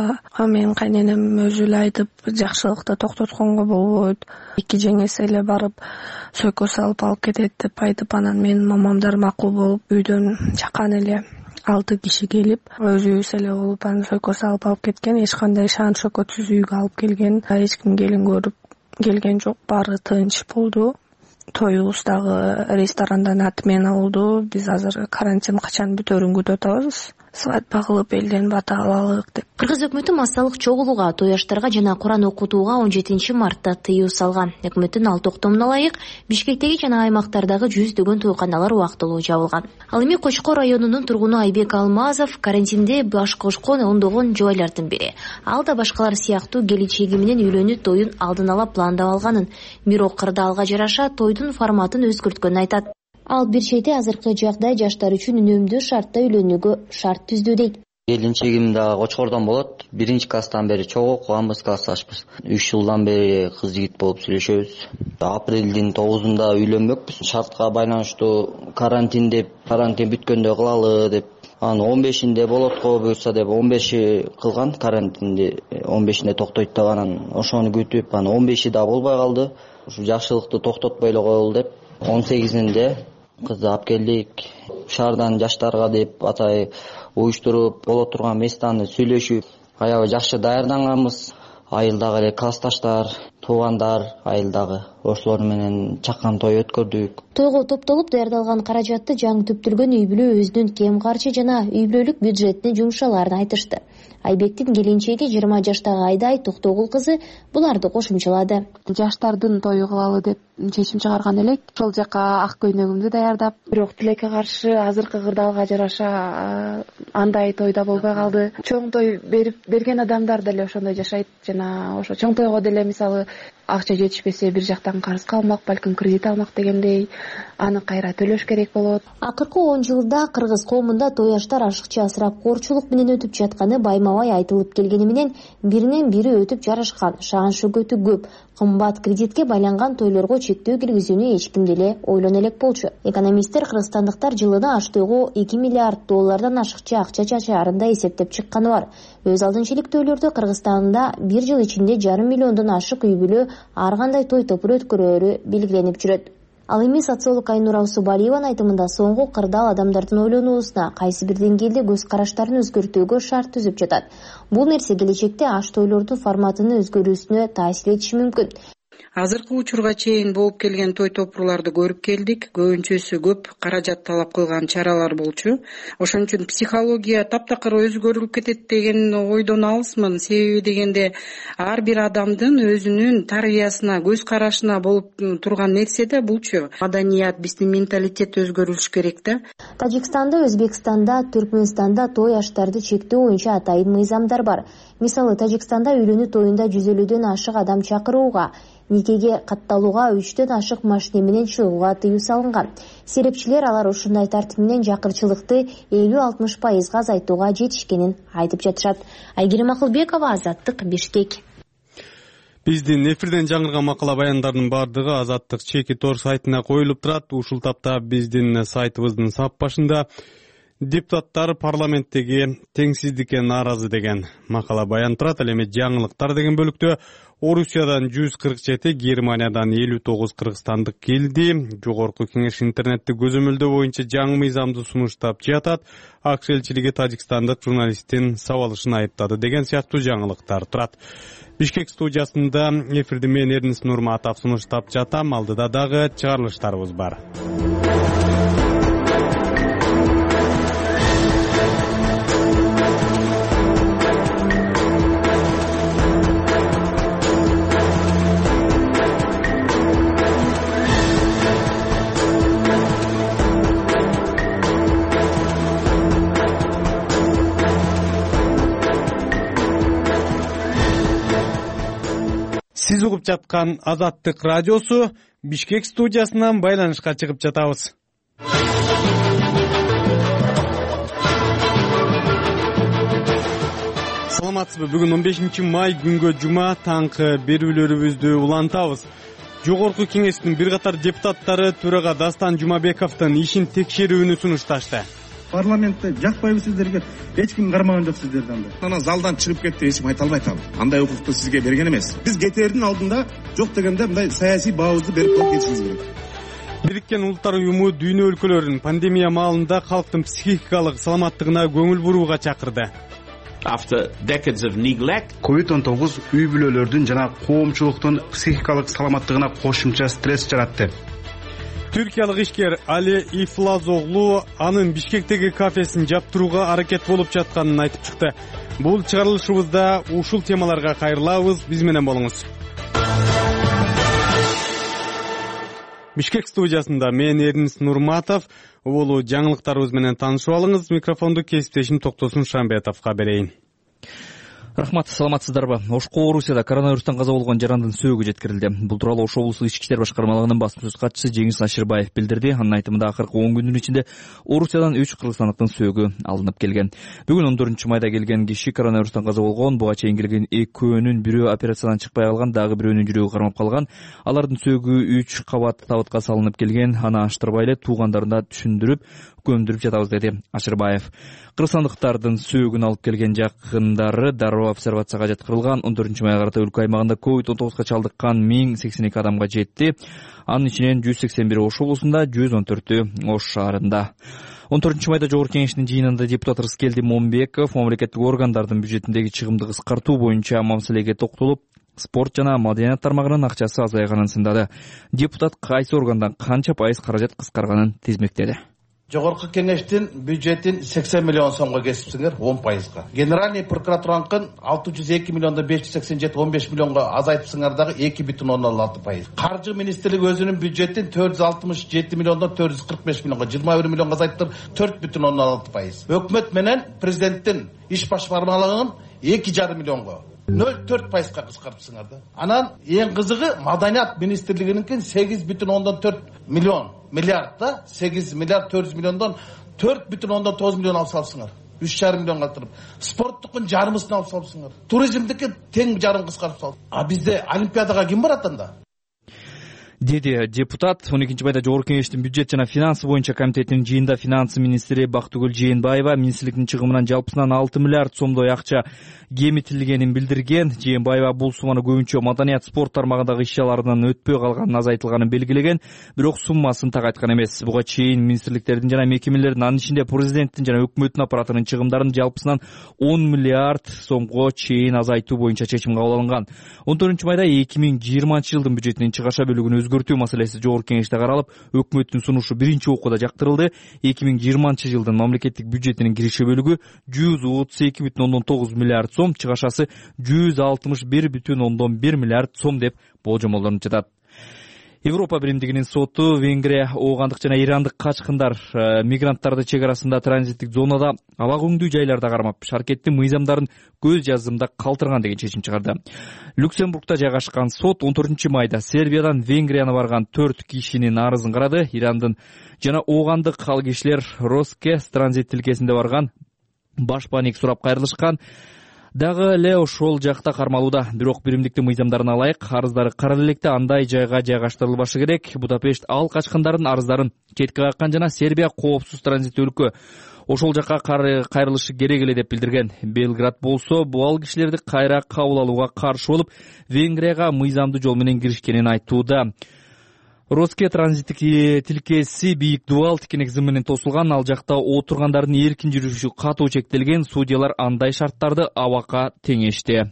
менин кайненем өзү эле айтып, жакшылыкты токтотконго болбойт. Эки жеңес эле барып сөйкө салып алып кетет деп айтып, анан менин мамамдар макул болуп, үйдөн чакан эле алты киши келип, өзүбүз эле болуп анан сөйкө салып алып кеткен. Эч кандай шаан шөкөтсүз үйгө алып келген. Эч ким келин көрүп келген жок. Баары тынч болду. Тоюбуз дагы ресторандан отмена болду. Биз азыр карантин качан бүтөрүн күтүп атабыз. Свадьба кылып элден бата алалык деп. Кыргыз өкмөтү массалык чогулууга, той аштарга жана Куран окутууга он жетинчи мартта тыюу салган. Өкмөттүн ал токтомуна ылайык Бишкектеги жана аймактардагы жүздөгөн тойканалар убактылуу жабылган. Ал эми Кочкор районунун тургуну Айбек Алмазов карантинде баш кошкон ондогон жубайлардын бири. Ал да башкалар сыяктуу келечеги менен үйлөнүү тоюн алдын ала пландап алганын, бирок кырдаалга жараша тойдун форматын өзгөрткөнүн айтат. Ал бир чети азыркы жагдай жаштар үчүн үнөмдүү шартта үйлөнүүгө шарт түздү дейт. Келинчегим да Кочкордон болот. Биринчи класстан бери чогуу окуганбыз, классташпыз. үч жылдан бери кыз жигит болуп сүйлөшөбүз. Апрелдин тогузунда үйлөнмөкпүз. Шартка байланыштуу карантин деп, карантин бүткөндө кылалы деп. Анан он бешинде болот го буюрса деп он беши кылган карантинди, он бешинде токтойт деп анан ошону күтүп, анан он беши да болбой калды. Ушу жакшылыкты токтотпой эле коелу деп он сегизинде кызды алып келдик. Шаардан жаштарга деп атай уюштуруп, боло турган местаны сүйлөшүп, аябай жакшы даярданганбыз. Айылдагы эле классташтар, туугандар, айылдагы ошолор менен чакан той өткөрдүк. Тойго топтолуп даярдалган каражатты жаңы түптөлгөн үй бүлө өзүнүн кем карчы жана үй бүлөлүк бюджетине жумшаларын айтышты. Айбектин келинчеги жыйырма жаштагы Айдай Токтогул кызы буларды кошумчалады. Жаштардын тою кылалы деп чечим чыгарган элек. Ошол жака ак көйнөгүмдү даярдап, бирок тилекке каршы азыркы кырдаалга жараша андай тойда болбой калды. Чоң той берип берген адамдар деле ошондой жашайт жана ошо чоң тойго деле мисалы акча жетишпесе бир жактан карызга алмак, балким кредит алмак дегендей, аны кайра төлөш керек болот. Акыркы он жылда кыргыз коомунда той аштар ашыкча асырап корчулук менен өтүп жатканы байма-бай айтылып келгени менен биринен бири өтүп жарышкан, шаан шөкөтү көп, кымбат кредитке байланган тойлорго чектөө киргизүүнү эч ким деле ойлоно элек болчу. Экономисттер кыргызстандыктар жылына аш тойго эки миллиард доллардан ашыкча акча чачаарын да эсептеп чыкканы бар. Өз алдынча элек тойлорду Кыргызстанда бир жыл ичинде жарым миллиондон ашык үй бүлө ар кандай той топур өткөрөөрү белгиленип жүрөт. Ал эми социолог Айнура Усубалиеванын айтымында соңку кырдаал адамдардын ойлонуусуна, кайсы бир деңгээлде көз караштарын өзгөртүүгө шарт түзүп жатат. Бул нерсе келечекте аш тойлордун форматынын өзгөрүүсүнө таасир этиши мүмкүн. Азыркы учурга чейин болуп келген той топурларды көрүп келдик. Көбүнчөсү көп каражат талап кылган чаралар болчу. Ошон үчүн психология таптакыр өзгөрүлүп кетет деген ойдон алысмын. Себеби дегенде ар бир адамдын өзүнүн тарбиясына, көз карашына болуп турган нерсе да булчу. Маданият, биздин менталитет өзгөрүлүш керек да. Тажикстанда, Өзбекстанда, Түркмөнстанда той аштарды чектөө боюнча атайын мыйзамдар бар. Мисалы, Тажикстанда үйлөнүү тоюнда жүз элүүдөн ашык адам чакырууга, никеге катталууга, үчтөн ашык машина менен чыгууга тыюу салынган. Серепчилер алар ушундай тартип менен жакырчылыкты элүү алтымыш пайызга азайтууга жетишкенин айтып жатышат. Айгерим Акылбекова, Азаттык, Бишкек. Биздин эфирден жаңырган макала баяндардын бардыгы Азаттык Чеки Тор сайтына коюлуп турат. Ушул тапта биздин сайтыбыздын сап башында депутаттар парламенттеги теңсиздикке нааразы деген макала баян турат. Ал эми жаңылыктар деген бөлүктө Орусиядан жүз кырк жети, Германиядан элүү тогуз кыргызстандык келди. Жогорку кеңеш интернетти көзөмөлдөө боюнча жаңы мыйзамды сунуштап жатат. АКШ элчилиги тажикстандык журналисттин сабалышын айыптады деген сыяктуу жаңылыктар турат. Бишкек студиясында эфирди мен Эрнис Нурматов сунуштап жатам. Алдыда дагы чыгарылыштарыбыз бар. Сиз угуп жаткан Азаттык радиосу. Бишкек студиясынан байланышка чыгып жатабыз. Саламатсызбы? Бүгүн он бешинчи май күнгө жума таңкы берүүлөрүбүздү улантабыз. Жогорку кеңештин бир катар депутаттары төрага Дастан Жумабековдун ишин текшерүүнү сунушташты. Парламентте жакпайбы сиздерге, эч ким кармаган жок сиздерден. Анан залдан чыгып кетти, эч ким айта албайт ал. Андай укукту сизге берген эмес. Биз кетердин алдында жок дегенде мындай саясий баабызды берип коюп кетишибиз керек. Бириккен Улуттар уюму дүйнө өлкөлөрүн пандемия маалында калктын психикалык саламаттыгына көңүл бурууга чакырды. ковид он тогуз үй бүлөлөрдүн жана коомчулуктун психикалык саламаттыгына кошумча стресс жаратты. Түркиялык ишкер Али Ифлазоглу анын Бишкектеги кафесин жаптырууга аракет болуп жатканын айтып чыкты. Бул чыгарылышыбызда ушул темаларга кайрылабыз, биз менен болуңуз. Бишкек студиясында мен Эрнис Нурматов, улуу жаңылыктарыбыз менен таанышып алыңыз. Микрофонду кесиптешим Токтосун Шамбетовго берейин. Рахмат, саламатсыздарбы? Ошко Орусияда коронавирустан каза болгон жарандын сөөгү жеткирилди. Бул тууралуу Ош облустук ички иштер башкармалыгынын баспасөз катчысы Жеңис Ашырбаев билдирди. Анын айтымында акыркы он күндүн ичинде Орусиядан үч кыргызстандыктын сөөгү алынып келген. Бүгүн он төртүнчү майда келген киши коронавирустан каза болгон. Буга чейин келген экөөнүн бирөө операциядан чыкпай калган, дагы бирөөнүн жүрөгү кармап калган. Алардын сөөгү үч кабат табытка салынып келген. Аны Аштырбай эле туугандарына түшүндүрүп, көмдүрүп жатабыз, деди Ашырбаев. Кыргызстандыктардын сөөгүн алып келген жакындары дароо обсервацияга жаткырылган. он төртүнчү майга карата өлкө аймагында ковид он тогузга чалдыккан миң сексен эки адамга жетти. Анын ичинен жүз сексен бири Ош облусунда, жүз он төртү Ош шаарында. он төртүнчү майда Жогорку кеңештин жыйынында депутат Рыскелди Момбеков мамлекеттик органдардын бюджетиндеги чыгымды кыскартуу боюнча маселеге токтолуп, спорт жана маданият тармагынын акчасы азайганын сындады. Депутат кайсы органдан канча пайыз каражат кыскарганын тизмектеди. Жогорку кеңештин бюджетин сексен миллион сомго кесипсиңер, он пайызга. Генеральный прокуратураныкын алты жүз эки миллиондо беш жүз сексен жети, он беш миллионго азайтыпсыңар дагы эки бүтүн ондон алты пайыз. Каржы министрлиги өзүнүн бюджетин төрт жүз алтымыш жети миллиондон төрт жүз кырк беш миллионго, жыйырма бир миллионго азайттыр, төрт бүтүн ондон алты пайыз. Өкмөт менен президенттин иш башкармалыгынын эки жарым миллионго, нөл төрт пайызга кыскартыпсыңар да. Анан эң кызыгы маданият министрлигинин сегиз бүтүн ондон төрт миллион миллиард да, сегиз миллиард төрт жүз миллиондон төрт бүтүн ондон тогуз миллион алып салыпсыңар. үч жарым миллион калтырып. Спорттукун жарымысын алып салыпсыңар. Туризмдики тең жарым кыскартып салып. А бизде олимпиадага ким барат анда? Деди депутат. он экинчи майда Жогорку кеңештин бюджет жана финансы боюнча комитетинин жыйында финансы министри Бактыгүл Жээнбаева министрликтин чыгымынан жалпысынан алты миллиард сомдой акча кемитилгенин билдирген. Жээнбаева бул сумманы көбүнчө маданият, спорт тармагындагы иш-чараларынан өтпөй калганын азайтылганын белгилеген, бирок суммасын так айткан эмес. Буга чейин министрликтердин жана мекемелердин, анын ичинде президенттин жана өкмөттүн аппаратынын чыгымдарын жалпысынан он миллиард сомго чейин азайтуу боюнча чечим кабыл алынган. он төртүнчү майда эки миң жыйырманчы жылдын бюджетинин чыгаша бөлүгүн өзгөртүү маселеси Жогорку кеңеште каралып, өкмөттүн сунушу биринчи окууда жактырылды. эки миң жыйырманчы жылдын мамлекеттик бюджетинин киреше бөлүгү жүз отуз эки бүтүн ондон тогуз миллиард сом, чыгашасы жүз алтымыш бир бүтүн ондон бир миллиард сом деп болжомолдонуп жатат. Европа биримдигинин соту Венгрия оогандык жана ирандык качкындар мигранттарды чек арасында транзиттик зонада аба көңдүү жайларда кармап, шаркеттин мыйзамдарын көз жазымда калтырган деген чечим чыгарды. Люксембургда жайгашкан сот он төртүнчү майда Сербиядан Венгрияна барган төрт кишинин арызын карады. Ирандын жана оогандык ал кишилер Роскес транзит тилкесинде барган, баш паник сурап кайрылышкан. Дагы эле ошол жакта кармалууда. Бирок биримдиктин мыйзамдарына ылайык арыздары кара электе андай жайга жайгаштырылбашы керек. Будапешт ал качкындардын арыздарын четке каккан жана Сербия коопсуз транзит өлкө. Ошол жакка кайрылышы керек эле деп билдирген. Белград болсо бул ал кишилерди кайра кабыл алууга каршы болуп, Венгрияга мыйзамдуу жол менен киришкенин айтууда. Роске транзиттик тилкеси бийик дуал тикенек менен тосулган, ал жакта отургандардын эркин жүрүшү катуу чектелген, судьялар андай шарттарды абакка теңешти.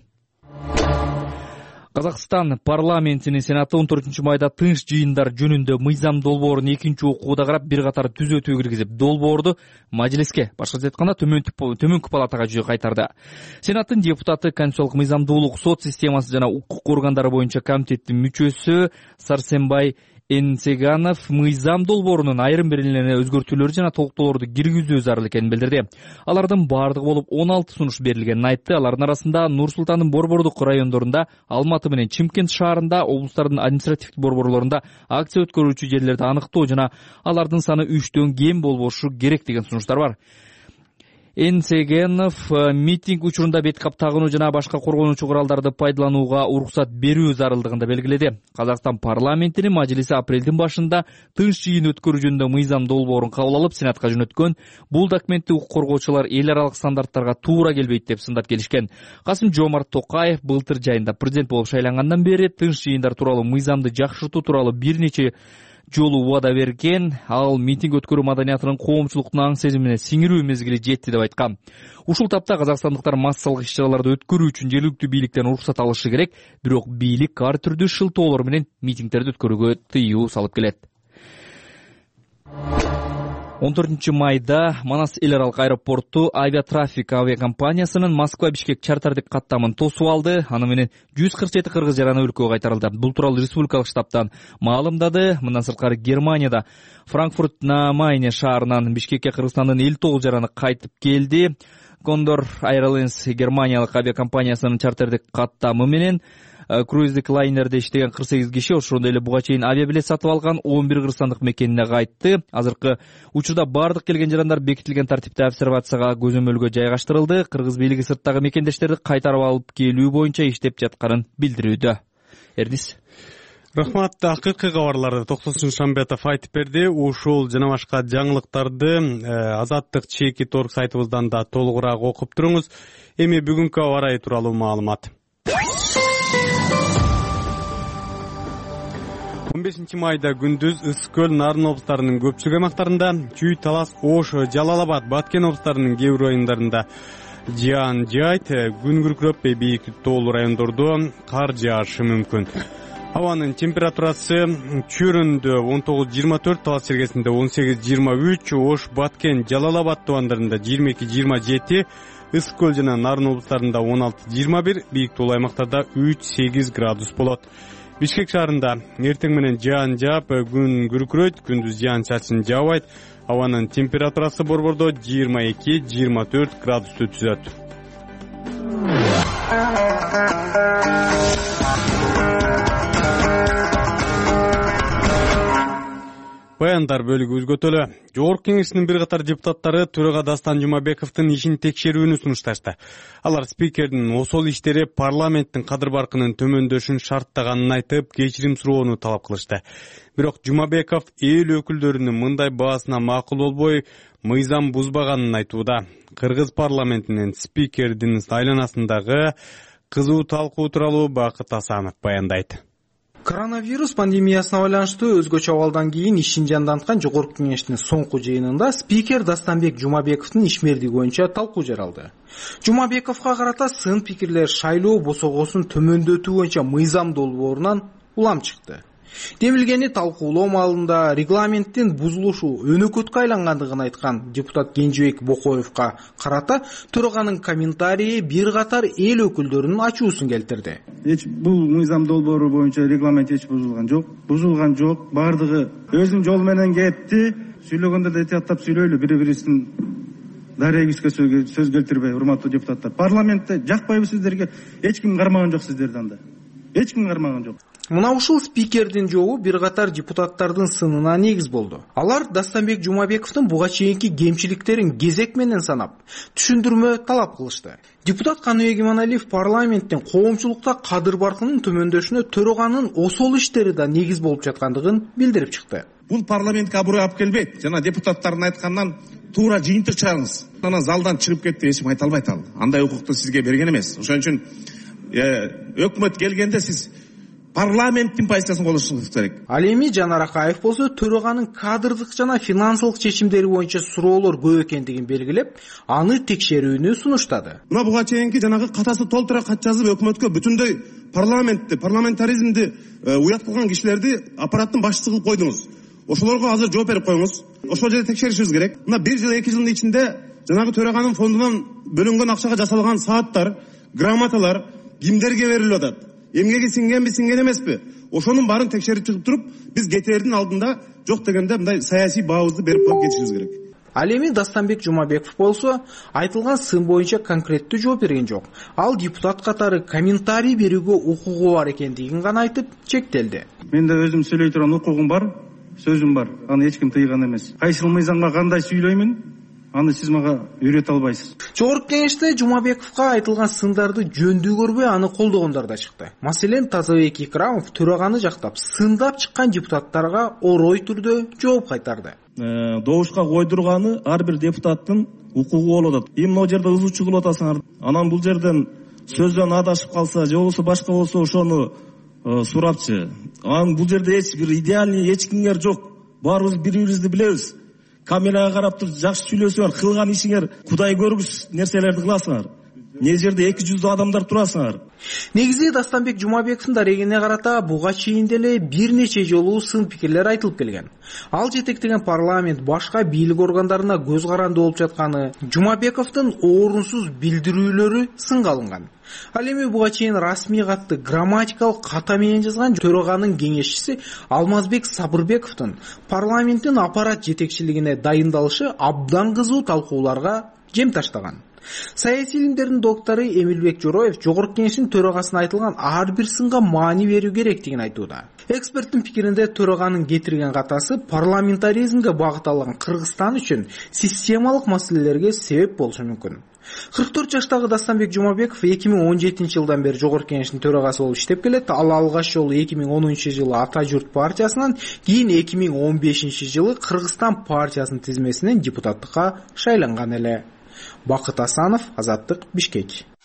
Казакстан парламентинин сенаты он төртүнчү майда тынч жыйындар жөнүндө мыйзам долбоорун экинчи окууда карап бир катар түзөтүү киргизип, долбоорду мажлиске, башкача айтканда төмөнкү палатага жөө кайтарды. Сенаттын депутаты Конституциялык мыйзамдуулук, сот системасы жана укук органдары боюнча комитеттин мүчөсү Сарсенбай Энсеганов мыйзам долбоорунун айрым беренелерине өзгөртүүлөр жана толуктоолорду киргизүү зарыл экенин билдирди. Алардын баардыгы болуп он алты сунуш берилгенин айтты. Алардын арасында Нур Султандын борбордук райондорунда, Алматы менен Чымкент шаарында, облустардын административдик борборлорунда акция өткөрүүчү жерлерди аныктоо жана алардын саны үчтөн кем болбошу керек деген сунуштар бар. Энсегенов митинг учурунда бет кап тагынуу жана башка коргонуучу куралдарды пайдаланууга уруксат берүү зарылдыгын да белгиледи. Казакстан парламентинин мажлиси апрелдин башында тынч жыйын өткөрүү жөнүндө мыйзам долбоорун кабыл алып, сенатка жөнөткөн. Бул документти укук коргоочулар эл аралык стандарттарга туура келбейт деп сындап келишкен. Касым-Жомарт Токаев былтыр жайында президент болуп шайлангандан бери тынч жыйындар тууралуу мыйзамды жакшыртуу тууралуу бир нече жолу убада берген. Ал митинг өткөрүү маданиятынын коомчулуктун аң сезимине сиңирүү мезгили жетти деп айткан. Ушул тапта казакстандыктар массалык иш-чараларды өткөрүү үчүн жергиликтүү бийликтен уруксат алышы керек, бирок бийлик ар түрдүү шылтоолор менен митингдерди өткөрүүгө тыюу салып келет. он төртүнчү майда Манас эл аралык аэропорту авиатрафик авиакомпаниясынын Москва-Бишкек чартердик каттамын тосуп алды. Аны менен жүз кырк жети кыргыз жараны өлкөгө кайтарылды. Бул тууралуу республикалык штабтан маалымдады. Мындан сырткары Германияда Франкфурт на Майне шаарынан Бишкекке Кыргызстандын элүү тогуз жараны кайтып келди. Кондор Airlines Германиялык авиакомпаниясынын чартердик каттамы менен круиздик лайнерде иштеген кырк сегиз киши, ошондой эле буга чейин авиабилет сатып алган он бир кыргызстандык мекенине кайтты. Азыркы учурда бардык келген жарандар бекитилген тартипте обсервацияга көзөмөлгө жайгаштырылды. Кыргыз бийлиги сырттагы мекендештерди кайтарып алып келүү боюнча иштеп жатканын билдирүүдө. Эрдис. Рахмат. Акыркы кабарларды Токтосун Шамбетов айтып берди. Ушул жана башка жаңылыктарды Азаттык чеки торг сайтыбыздан да толугураак окуп туруңуз. Эми бүгүнкү аба ырайы тууралуу маалымат. он бешинчи майда күндүз Ысык көл, Нарын облустарынын көпчүлүк аймактарында, Чүй, Талас, Ош, Жалал Абад, Баткен облустарынын кээ бир райондарында жаан жайт, күн күркүрөп, бийик тоолуу райондордо кар жаашы мүмкүн. Абанын температурасы Чүйрөндө он тогуз жыйырма төрт, Талас чергесинде он сегиз жыйырма үч, Ош, Баткен, Жалал Абад тубандарында жыйырма эки жыйырма жети, Ысык көл жана Нарын облустарында он алты жыйырма бир, бийик тоолуу аймактарда үч сегиз градус болот. Бишкек шаарында эртең менен жаан жаап, күн күркүрөйт, күндүз жаан чачын жаабайт. Абанын температурасы борбордо жыйырма эки жыйырма төрт градусту түзөт. Баяндар бөлүгү өзгөтөлө. Жогорку Кеңештин бир катар депутаттары төрага Дастан Жумабековдун ишин текшерүүнү сунушташты. Алар спикердин осол иштери парламенттин кадыр баркынын төмөндөшүн шарттаганын айтып, кечирим суроону талап кылышты. Бирок Жумабеков эл өкүлдөрүнүн мындай баасына макул болбой, мыйзам бузбаганын айтууда. Кыргыз парламентинин спикердин айланасындагы кызуу талкуу тууралуу Бакыт Асанов баяндайт. Коронавирус пандемиясына байланыштуу өзгөчө абалдан кийин ишин жанданткан Жогорку Кеңештин соңку жыйынында спикер Дастанбек Жумабековдун ишмердиги боюнча талкуу жаралды. Жумабековго карата сын пикирлер шайлоо босогосун төмөндөтүү боюнча мыйзам долбоорунан улам чыкты. Демилгени талкуулоо маалында регламенттин бузулушу өнөкөткө айлангандыгын айткан депутат Кенжебек Бокоевго карата төраганын комментарийи бир катар эл өкүлдөрүнүн ачуусун келтирди. Эч бул мыйзам долбоору боюнча регламент эч бузулган жок. Бузулган жок. Бардыгы өзүнүн жолу менен кетти. Сүйлөгөндө да этияттап сүйлөйлү, бири-бирибиздин дарегибизге сөз келтирбей, урматтуу депутаттар. Парламентте жакпайбы сиздерге? Эч ким кармаган жок сиздерди анда. Эч ким кармаган жок. Мына ушул спикердин жообу бир катар депутаттардын сынына негиз болду. Алар Дастанбек Жумабековдун буга чейинки кемчиликтерин кезек менен санап, түшүндүрмө талап кылышты. Депутат Каныбек Иманалиев парламенттин коомчулукта кадыр баркынын төмөндөшүнө төраганын осол иштери да негиз болуп жаткандыгын билдирип чыкты. Бул парламентке аброй алып келбейт. Жана депутаттардын айткандан туура жыйынтык чыгарыңыз. Анан залдан чыгып кетти, эч ким айта албайт ал. Андай укукту сизге берген эмес. Ошон үчүн өкмөт келгенде сиз парламенттин позициясын колдонушуңуз керек. Ал эми Жанар Акаев болсо төраганын кадрдык жана финансылык чечимдери боюнча суроолор көп экендигин белгилеп, аны текшерүүнү сунуштады. Мына буга чейинки жанагы катасы толтура кат жазып өкмөткө бүтүндөй парламентти, парламентаризмди уят кылган кишилерди аппараттын башчысы кылып койдуңуз. Ошолорго азыр жооп берип коюңуз. Ошол жерде текшеришибиз керек. Мына бир жыл, эки жылдын ичинде жанагы төраганын фондунан бөлүнгөн акчага жасалган сааттар, грамоталар кимдерге берилип атат? эмгеги сиңгенби сиңген эмеспи, ошонун баарын текшерип чыгып туруп, биз кетээрдин алдында жок дегенде мындай саясий баабызды берип коюп кетишибиз керек. Ал эми Дастанбек Жумабеков болсо айтылган сын боюнча конкреттүү жооп берген жок. Ал депутат катары комментарий берүүгө укугу бар экендигин гана айтып чектелди. Менде өзүм сүйлөй турган укугум бар, сөзүм бар. Аны эч ким тыйган эмес. Кайсыл мыйзамга кандай сүйлөймүн, аны сиз мага үйрөтө албайсыз. Жогорку кеңеште Жумабековго айтылган сындарды жөндүү көрбөй аны колдогондор да чыкты. Маселен, Тазабек Икрамов төраганы жактап, сындап чыккан депутаттарга орой түрдө жооп кайтарды. Добушка койдурганы ар бир депутаттын укугу болот. Эми могу жерде ызычуу кылып атасыңар. Анан бул жерден сөздөн адашып калса, же болбосо башка болсо ошону сурапчы. Анан бул жерде эч бир идеальный эч кимдер жок. Баарыбыз бири-бирибизди билебиз. Камерага карап туруп жакшы сүйлөсөңөр, кылган ишиңер Кудай көргүс нерселерди кыласыңар. Не жерде эки жүздүү адамдар турасыңар. Негизи Дастанбек Жумабековдун дарегине карата буга чейин деле бир нече жолу сын пикирлер айтылып келген. Ал жетектеген парламент башка бийлик органдарына көз каранды болуп жатканы, Жумабековдун орунсуз билдирүүлөрү сынга алынган. Ал эми буга чейин расмий катты грамматикалык ката менен жазган төраганын кеңешчиси Алмазбек Сабырбековдун парламенттин аппарат жетекчилигине дайындалышы абдан кызуу талкууларга жем таштаган. Саясий илимдердин доктору Эмилбек Жороев жогорку кеңештин төрагасына айтылган ар бир сынга маани берүү керектигин айтууда. Эксперттин пикиринде төраганын кетирген катасы парламентаризмге багыт алган Кыргызстан үчүн системалык маселелерге себеп болушу мүмкүн. кырк төрт жаштагы Дастанбек Жумабеков эки миң он жетинчи жылдан бери жогорку кеңештин төрагасы болуп иштеп келет. Ал алгач жолу эки миң онунчу жылы Ата журт партиясынан, кийин эки миң он бешинчи жылы Кыргызстан партиясынын тизмесинен депутаттыкка шайланган эле. Бакыт Асанов, Азаттык, Бишкек.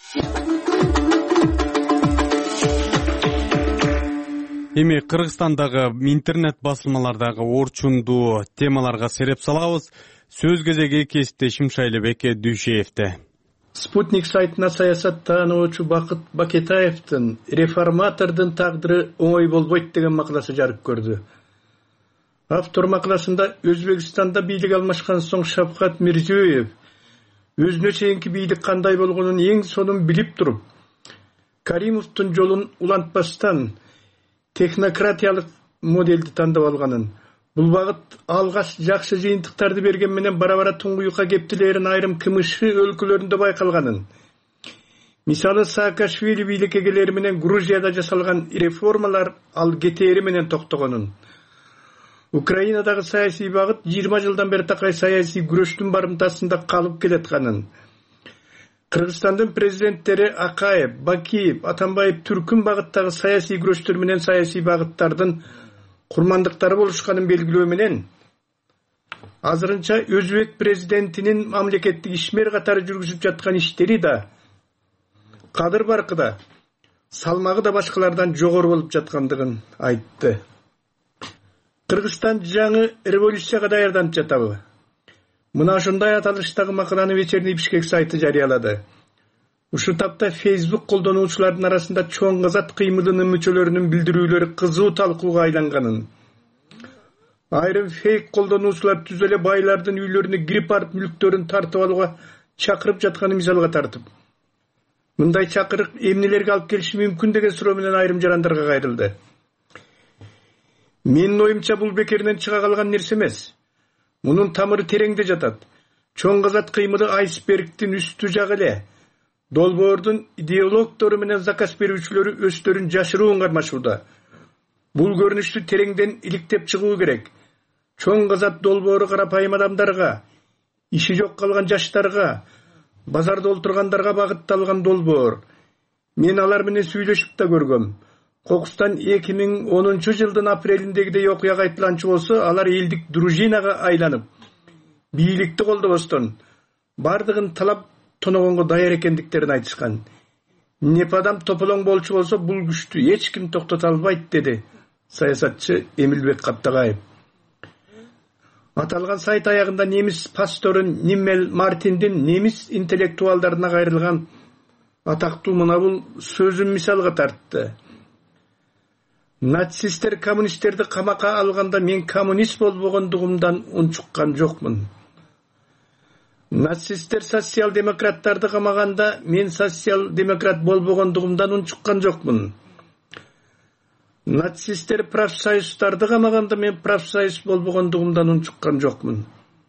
Эми Кыргызстандагы интернет басылмалардагы орчундуу темаларга сереп салабыз. Сөз кезеги кесиптешим Шайлебек Дүйшеевде. Спутник сайтына саясаттануучу Бакыт Бакетаевдин реформатордун тагдыры оңой болбойт деген макаласы жарык көрдү. Автор макаласында Өзбекстанда бийлик алмашкан соң Шавкат Мирзиёев өзүнө чейинки бийлик кандай болгонун эң сонун билип туруп, Каримовдун жолун улантпастан технократиялык модельди тандап алганын, бул багыт алгач жакшы жыйынтыктарды берген менен бара-бара туңгуюкка кептилерин айрым КМШ өлкөлөрүндө байкалганын. Мисалы, Саакашвили бийлик эгелери менен Грузияда жасалган реформалар ал кетери менен токтогонун. Украинадагы саясий багыт жыйырма жылдан бери такай саясий күрөштүн барымтасында калып келатканын. Кыргызстандын президенттери Акаев, Бакиев, Атамбаев түркүн багыттагы саясий күрөштөр менен саясий багыттардын курмандыктары болушканын белгилөө менен азырынча Өзбек президентинин мамлекеттик ишмер катары жүргүзүп жаткан иштери да, кадыр баркы да, салмагы да башкалардан жогору болуп жаткандыгын айтты. Кыргызстан жаңы революцияга даярданып жатабы? Мына ушундай аталыштагы макаланы Вечерний Бишкек сайты жарыялады. Ушу тапта Facebook колдонуучулардын арасында чоң казат кыймылынын мүчөлөрүнүн билдирүүлөрү кызуу талкууга айланганын. Айрым фейк колдонуучулар түз эле байлардын үйлөрүнө кирип барып мүлктөрүн тартып алууга чакырып жатканын мисалга тартып. Мындай чакырык эмнелерге алып келиши мүмкүн деген суроо менен айрым жарандарга кайрылды. Менин оюмча бул бекеринен чыга калган нерсе эмес. Мунун тамыры тереңде жатат. Чоң казат кыймылы айсбергдин үстү жагы эле. Долбоордун идеологтору менен заказ берүүчүлөрү өздөрүн жашыруун кармашууда. Бул көрүнүштү тереңден иликтеп чыгуу керек. Чоң казат долбоору карапайым адамдарга, иши жок калган жаштарга, базарда олтургандарга багытталган долбоор. Мен алар менен сүйлөшүп да көргөм. Кокустан эки миң онунчу жылдын апрелиндегидей окуяга айтылганчы болсо, алар элдик дружинага айланып, бийликти колдобостон бардыгын талап тоногонго даяр экендиктерин айтышкан. Непадам тополоң болчу болсо, бул күчтү эч ким токтото албайт, деди саясатчы Эмилбек Каптагаев. Аталган сайт аягында немис пастору Ниммел Мартиндин немис интеллектуалдарына кайрылган атактуу мына бул сөзүн мисалга тартты. Нацисттер коммунисттерди камакка алганда мен коммунист болбогондугумдан унчуккан жокмун. Нацисттер социал-демократтарды камаганда мен социал-демократ болбогондугумдан унчуккан жокмун. нацисттер профсоюздарды камаганда мен профсоюз болбогондугумдан унчуккан жокмун.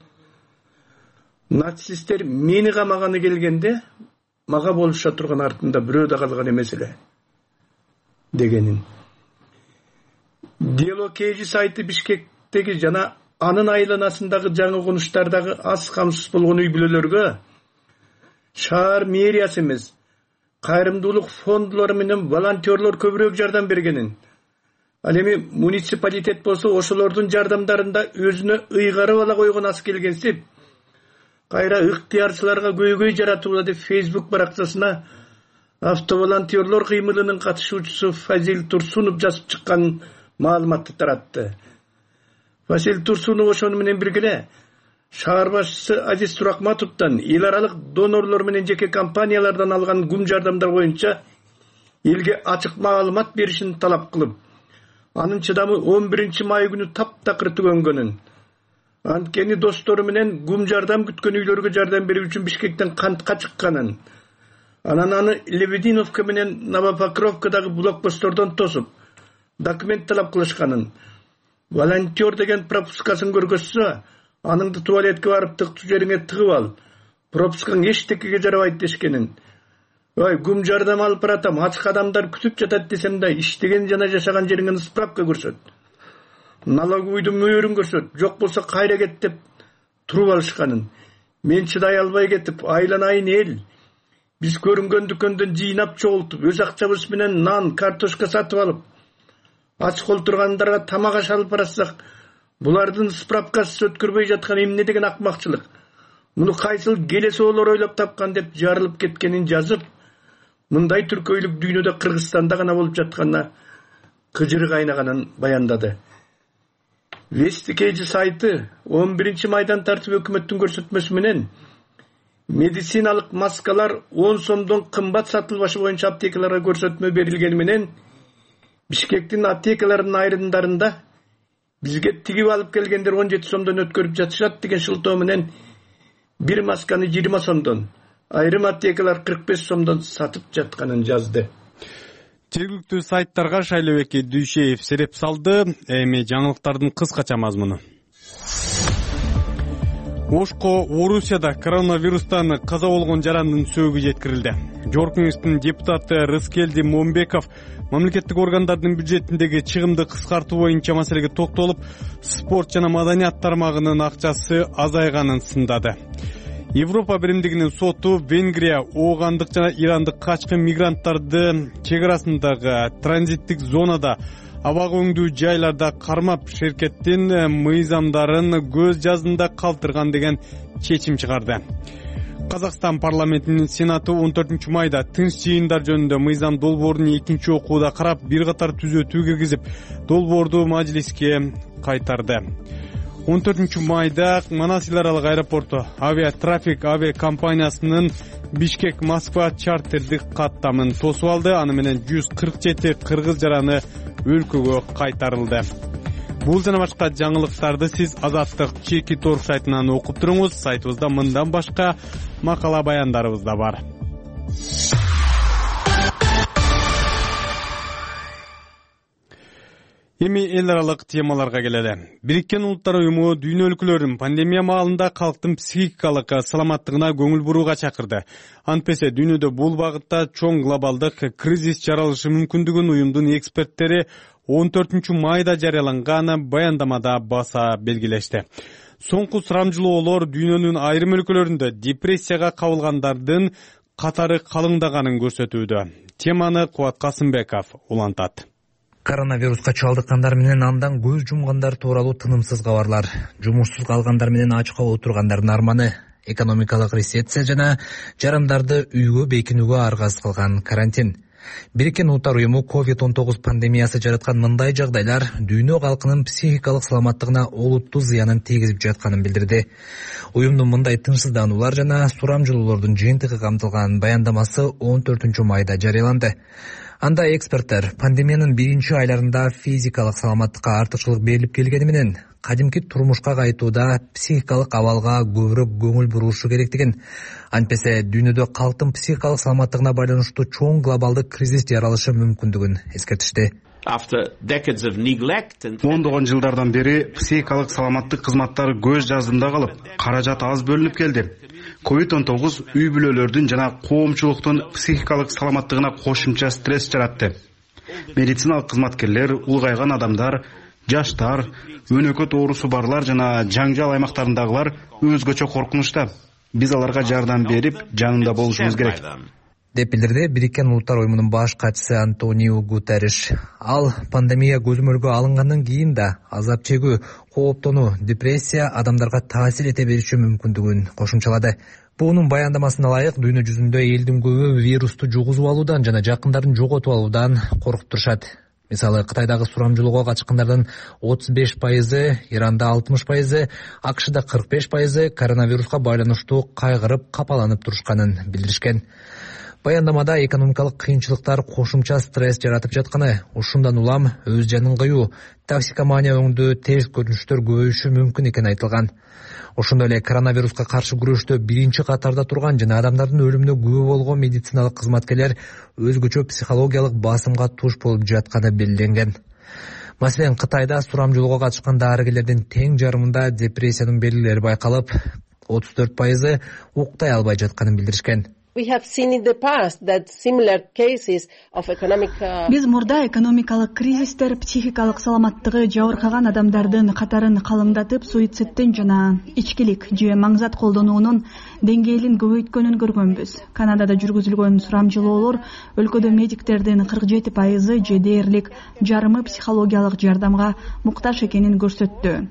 Нацисттер мени камаганы келгенде мага болуша турган артында бирөө да калган эмес эле дегенин. Дело Кейжи сайты Бишкектеги жана анын айланасындагы жаңы конуштардагы аз камсыз болгон үй бүлөлөргө шаар мэриясы эмес, кайрымдуулук фондулары менен волонтерлор көбүрөөк жардам бергенин. Ал эми муниципалитет болсо ошолордун жардамдарында өзүнө ыйгарып ала койгон ас келгенсип, кайра ыктыярчыларга көйгөй жаратуула деп Facebook баракчасына автоволонтерлор кыймылынын катышуучусу Фазил Турсунов жазып чыккан маалыматты таратты. Фазил Турсунов ошону менен бирге шаар башчысы Азиз Туракматовдон эл аралык донорлор менен жеке компаниялардан алган гум жардамдар боюнча элге ачык маалымат беришин талап кылып, анын чыдамы он биринчи май күнү таптакыр түгөнгөнүн. Анткени достору менен гум жардам күткөн үйлөргө жардам берүү үчүн Бишкектен кантка чыкканын, анан аны Лебединовка менен Новопокровкадагы блокпосттордон тосуп, документ талап кылышканын, волонтер деген пропускасын көргөзсө, аныңды туалетке барып тыктуу жериңе тыгып ал, пропускаң эчтекеге жарабайт дешкенин. Ой, гум жардам алып баратам, ачык адамдар күтүп жатат десем да, иштеген жана жашаган жериңин справка көрсөт. Налоговыйдын мөөрүн көрсөт, жок болсо кайра кет деп туруп алышканын. Мен чыдай албай кетип, айланайын эл. Биз көрүнгөн дүкөндөн жыйнап чогултуп, өз акчабыз менен нан, картошка сатып алып, ач колтургандарга тамак аш алып баратсак, булардын справкасы өткөрбөй жаткан эмне деген акмакчылык. Муну кайсыл келесоолор ойлоп тапкан деп жарылып кеткенин жазып, мындай түркөйлүк дүйнөдө Кыргызстанда гана болуп жатканына кыжыры кайнаганын баяндады. Вести Кейжи сайты он биринчи майдан тартып өкмөттүн көрсөтмөсү менен медициналык маскалар он сомдон кымбат сатылбашы боюнча аптекаларга көрсөтмө берилгени менен Бишкектин аптекаларынын айрымдарында бизге тигип алып келгендер он жети сомдон өткөрүп жатышат деген шылтоо менен бир масканы жыйырма сомдон, айрым аптекалар кырк беш сомдон сатып жатканын жазды. Жергиликтүү сайттарга Шайлообек Дүйшеев сереп салды. Эми жаңылыктардын кыскача мазмуну. Ошко Орусияда коронавирустан каза болгон жарандын сөөгү жеткирилди. Жогорку Кеңештин депутаты Рыскелди Момбеков мамлекеттик органдардын бюджетиндеги чыгымды кыскартуу боюнча маселеге токтолуп, спорт жана маданият тармагынын акчасы азайганын сындады. Европа биримдигинин соту Венгрия оогандык жана ирандык качкын мигранттарды чек арасындагы транзиттик зонада абага өңдүү жайларда кармап шеркеттин мыйзамдарын көз жазында калтырган деген чечим чыгарды. Казакстан парламентинин сенаты он төртүнчү майда тынч жыйындар жөнүндө мыйзам долбоорун экинчи окууда карап, бир катар түзөтүү киргизип, долбоорду мажлиске кайтарды. он төртүнчү майда Манас эл аралык аэропорту авиатрафик авиа компаниясынын Бишкек Москва чартердик каттамын тосуп алды. Аны менен жүз кырк жети кыргыз жараны өлкөгө кайтарылды. Бул жана башка жаңылыктарды сиз Азаттык чеки торг сайтынан окуп туруңуз. Сайтыбызда мындан башка макала баяндарыбыз да бар. Эми эл аралык темаларга келели. Бириккен Улуттар уюму дүйнө өлкөлөрүн пандемия маалында калктын психикалык саламаттыгына көңүл бурууга чакырды. Антпесе дүйнөдө бул багытта чоң глобалдык кризис жаралышы мүмкүндүгүн уюмдун эксперттери он төртүнчү майда жарыяланган баяндамада баса белгилешти. Соңку сурамжылоолор дүйнөнүн айрым өлкөлөрүндө депрессияга кабылгандардын катары калыңдаганын көрсөтүүдө. Теманы Кубат Касымбеков улантат. Коронавируска чалдыккандар менен андан көз жумгандар тууралуу тынымсыз кабарлар. Жумушсуз калгандар менен ачка отургандардын арманы, экономикалык рецессия жана жарандарды үйгө бекинүүгө аргасыз кылган карантин. Бириккен Улуттар уюму ковид он тогуз пандемиясы жараткан мындай жагдайлар дүйнө калкынын психикалык саламаттыгына олуттуу зыянын тийгизип жатканын билдирди. Уюмдун мындай тынчсыздануулар жана сурамжылоолордун жыйынтыгы камтылган баяндамасы он төртүнчү майда жарыяланды. Анда эксперттер пандемиянын биринчи айларында физикалык саламаттыкка артыкчылык берилип келгени менен кадимки турмушка кайтууда психикалык абалга көбүрөөк көңүл бурушу керектигин, антпесе дүйнөдө калктын психикалык саламаттыгына байланыштуу чоң глобалдык кризис жаралышы мүмкүндүгүн эскертишти. ондогон жылдардан бери психикалык саламаттык кызматтары көз жаздымда калып, каражат аз бөлүнүп келди. ковид он тогуз үй бүлөлөрдүн жана коомчулуктун психикалык саламаттыгына кошумча стресс жаратты. Медициналык кызматкерлер, улгайган адамдар, жаштар, өнөкөт оорусу барлар жана жаңжал аймактарындагылар өзгөчө коркунучта. Биз аларга жардам берип, жанында болушубуз керек, деп билдирди Бириккен Улуттар уюмунун баш катчысы Антонио Гутерриш. Ал пандемия көзөмөлгө алынгандан кийин да азап чегүү, кооптонуу, депрессия адамдарга таасир эте бериши мүмкүндүгүн кошумчалады. Буунун баяндамасына ылайык, дүйнө жүзүндө элдин көбү вирусту жугузуп алуудан жана жакындарын жоготуп алуудан коркуп турушат. Мисалы, Кытайдагы сурамжылоого качкандардын отуз беш пайызы, Иранда алтымыш пайызы, АКШда кырк беш пайызы коронавируска байланыштуу кайгырып, капаланып турушканын билдиришкен. Баяндамада экономикалык кыйынчылыктар кошумча стресс жаратып жатканы, ушундан улам өз жанын кыюу, токсикомания өңдүү терс көрүнүштөр көбөйүшү мүмкүн экени айтылган. Ошондой эле коронавируска каршы күрөштө биринчи катарда турган жана адамдардын өлүмүнө күбө болгон медициналык кызматкерлер өзгөчө психологиялык басымга туш болуп жатканы белгиленген. Маселен, Кытайда сурамжылоого катышкан дарыгерлердин тең жарымында депрессиянын белгилери байкалып, отуз төрт пайызы уктай албай жатканын билдиришкен. Биз мурда экономикалык кризистер психикалык саламаттыгы жабыркаган адамдардын катарын калыңдатып, суицидтин жана ичкилик же маңзат колдонуунун деңгээлин көбөйткөнүн көргөнбүз. Канадада жүргүзүлгөн сурамжылоолор өлкөдө медиктердин кырк жети пайызы же дээрлик жарымы психологиялык жардамга муктаж экенин көрсөттү.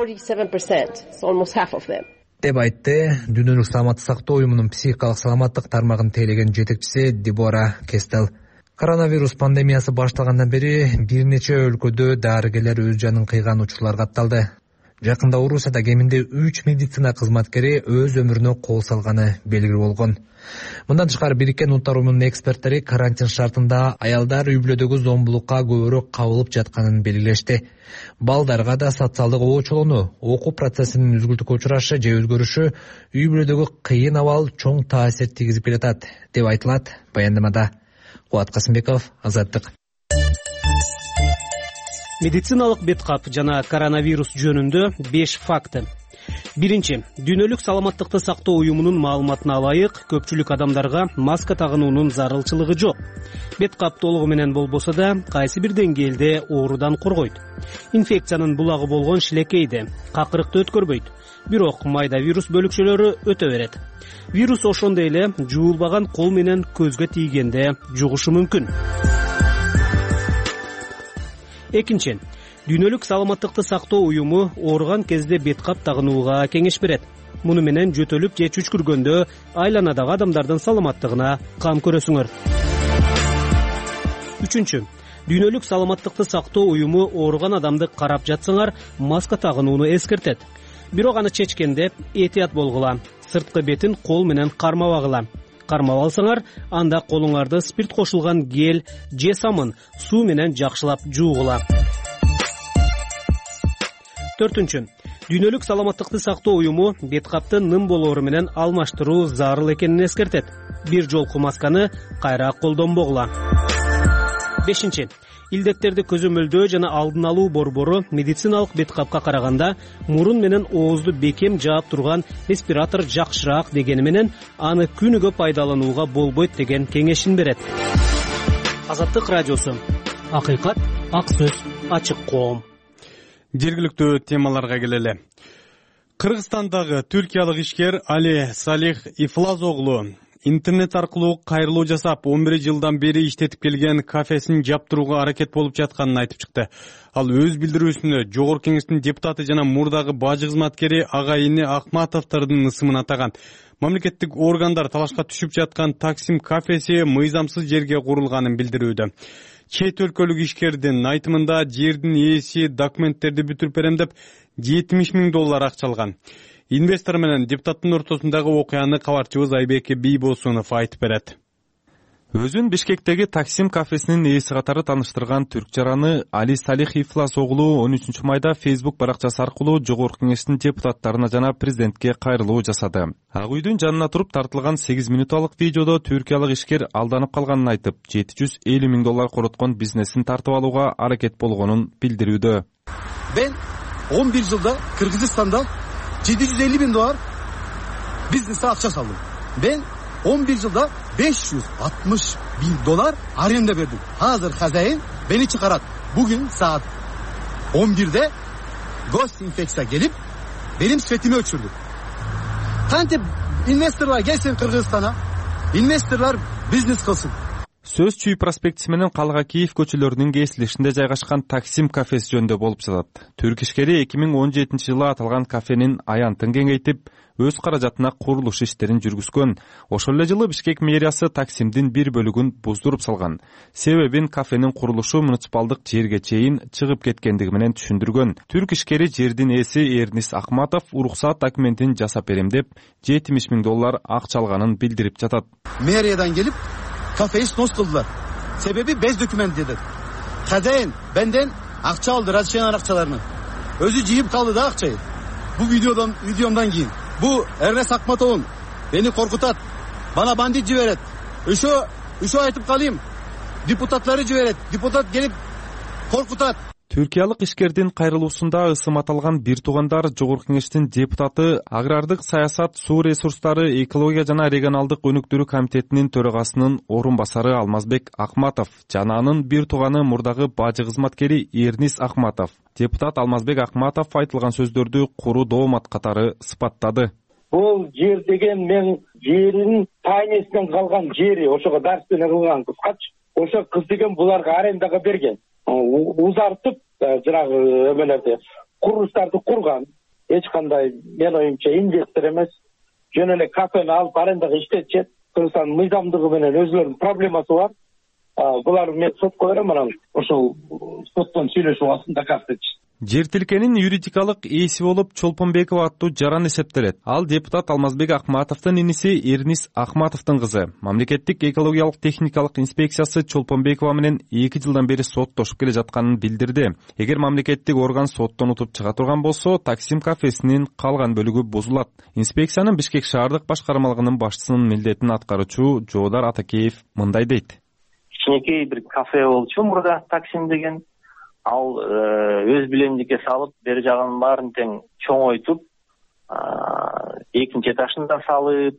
деп айтты Дүйнөлүк саламаттык сактоо уюмунун психикалык саламаттык тармагын тейлеген жетекчиси Дебора Кестел. Коронавирус пандемиясы башталгандан бери бир нече өлкөдө дарыгерлер өз жанын кыйган учурлар катталды. Жакында Орусияда кеминде үч медицина кызматкери өз өмүрүнө кол салганы белгилүү болгон. Мындан тышкары Бириккен Улуттар уюмунун эксперттери карантин шартында аялдар үй бүлөдөгү зомбулукка көбүрөөк кабылып жатканын белгилешти. Балдарга да социалдык оочолоону, окуу процессинин үзгүлтүккө учурашы же өзгөрүшү үй бүлөдөгү кыйын абал чоң таасир тийгизип келатат, деп айтылат баяндамада. Кубат Касымбеков, Азаттык. Медициналык беткап жана коронавирус жөнүндө беш факты. Биринчи, Дүйнөлүк саламаттыкты сактоо уюмунун маалыматына ылайык, көпчүлүк адамдарга маска тагынуунун зарылчылыгы жок. Беткап толугу менен болбосо да, кайсы бир деңгээлде оорудан коргойт. Инфекциянын булагы болгон шилекейди, какырыкты өткөрбөйт. Бирок майда вирус бөлүкчөлөрү өтө берет. Вирус ошондой эле жуулбаган кол менен көзгө тийгенде жугушу мүмкүн. Экинчи, Дүйнөлүк саламаттыкты сактоо уюму ооруган кезде беткап тагынууга кеңеш берет. Муну менен жөтөлүп же чүчкүргөндө айланадагы адамдардын саламаттыгына кам көрөсүңөр. Үчүнчү, Дүйнөлүк саламаттыкты сактоо уюму ооруган адамды карап жатсаңар, маска тагынууну эскертет. Бирок аны чечкенде этият болгула. Сырткы бетин кол менен кармабагыла. Кармап алсаңар, анда колуңарды спирт кошулган гель же самын суу менен жакшылап жуугула. Төртүнчү, Дүйнөлүк саламаттыкты сактоо уюму беткапты ным болоору менен алмаштыруу зарыл экенин эскертет. Бир жолку масканы кайра колдонбогула. Бешинчи, илдеттерди көзөмөлдөө жана алдын алуу борбору медициналык беткапка караганда мурун менен оозду бекем жаап турган респиратор жакшыраак дегени менен аны күнүгө пайдаланууга болбойт деген кеңешин берет. Азаттык радиосу. Акыйкат, ак сөз, ачык коом. Жергиликтүү темаларга келели. Кыргызстандагы түркиялык ишкер Али Салих Ифлаз оглу интернет аркылуу кайрылуу жасап он бир жылдан бери иштетип келген кафесин жаптырууга аракет болуп жатканын айтып чыкты. Ал өз билдирүүсүндө Жогорку Кеңештин депутаты жана мурдагы бажы кызматкери Агайыны Акматовдордун ысымын атаган. Мамлекеттик органдар талашка түшүп жаткан Таксим кафеси мыйзамсыз жерге курулганын билдирүүдө. Чет өлкөлүк ишкердин айтымында жердин ээси документтерди бүтүрүп берем деп жетимиш миң доллар акча алган. Инвестор менен депутаттын ортосундагы окуяны кабарчыбыз Айбек Бийбосунов айтып берет. Өзүн Бишкектеги Таксим кафесинин ээси катары тааныштырган түрк жараны Али Салих Ифлас оглу он үчүнчү майда Facebook баракчасы аркылуу Жогорку Кеңештин депутаттарына жана президентке кайрылуу жасады. Ак үйдүн жанына туруп тартылган сегиз минуталык видеодо түркиялык ишкер алданып калганын айтып, жети жүз элүү миң доллар короткон бизнесин тартып алууга аракет болгонун билдирүүдө. Ben он бир жылда Кыргызстанда жети жүз элүү миң доллар бизнесте акча салдым. Ben он бир жылда beş yüz altmış bin dolar arenda verdim. Hazır хозяин beni çıkarat. Bugün saat on birde Gostinfex'e gelip benim svetimi ölçürdü. Kantip investorlar gelsin Kırgızistan'a. Investorlar biznes kılsın. Сөз Чүй проспектиси менен Калга Киев көчөлөрүнүн кесилишинде жайгашкан Таксим кафеси жөнүндө болуп жатат. Түрк ишкери эки миң он жетинчи жылы аталган кафенин аянтын кеңейтип, өз каражатына курулуш иштерин жүргүзгөн. Ошол эле жылы Бишкек мэриясы Таксимдин бир бөлүгүн буздуруп салган. Себебин кафенин курулушу муниципалдык жерге чейин чыгып кеткендиги менен түшүндүргөн. Түрк ишкери жердин ээси Эрнис Ахматов уруксаат документин жасап берем деп жетимиш миң доллар акча алганын билдирип жатат. Meriye'den gelip kafeyi snos kıldılar. Sebebi bez dökümen dedi. Хозяин benden akça aldı, razışayan akçalarını. Özü ciyip kaldı da akçayı. Bu videodan, videomdan giyin. Bu Ernest Akmatov'un beni korkutat. Bana bandit civeret. Üşo, üşo aytıp kalayım. Депутаттары civeret. Депутат gelip korkutat. Түркиялык ишкердин кайрылуусунда ысым аталган бир туугандар Жогорку Кеңештин депутаты, агрардык саясат, суу ресурстары, экология жана регионалдык өнүктүрүү комитетинин төрагасынын орун басары Алмазбек Акматов жана анын бир тууганы мурдагы бажы кызматкери Эрнис Ахматов. Депутат Алмазбек Акматов айтылган сөздөрдү куру доомат катары сыпаттады. Бул жер деген мен жерин тайнесинен калган жери, ошого дарстен кылган кызгачы. Ошо кыз деген буларга арендага берген. Узартып жанагы эмелерди курулуштарды курган. Эч кандай мен оюмча инвестор эмес. Жөн эле кафени алып арендага иштетчет. Кыргызстан мыйзамдыгы менен өзүлөрүнүн проблемасы бар. Булар мен сотко берем, анан ошол соттон сүйлөшүп алсын доказ этчи. Жер тилкенин юридикалык ээси болуп Чолпонбекова аттуу жаран эсептелет. Ал депутат Алмазбек Акматовдун иниси Эрнис Ахматовдун кызы. Мамлекеттик экологиялык техникалык инспекциясы Чолпонбекова менен эки жылдан бери соттошуп келе жатканын билдирди. Эгер мамлекеттик орган соттон утуп чыга турган болсо, Таксим кафесинин калган бөлүгү бузулат. Инспекциянын Бишкек шаардык башкармалыгынын башчысынын милдетин аткаруучу Жоодар Атакеев мындай дейт. Кичинекей бир кафе болчу мурда Таксим деген. Ал өз билемдикке салып, бери жагын баарын тең чоңойтуп, экинчи этажын да салып,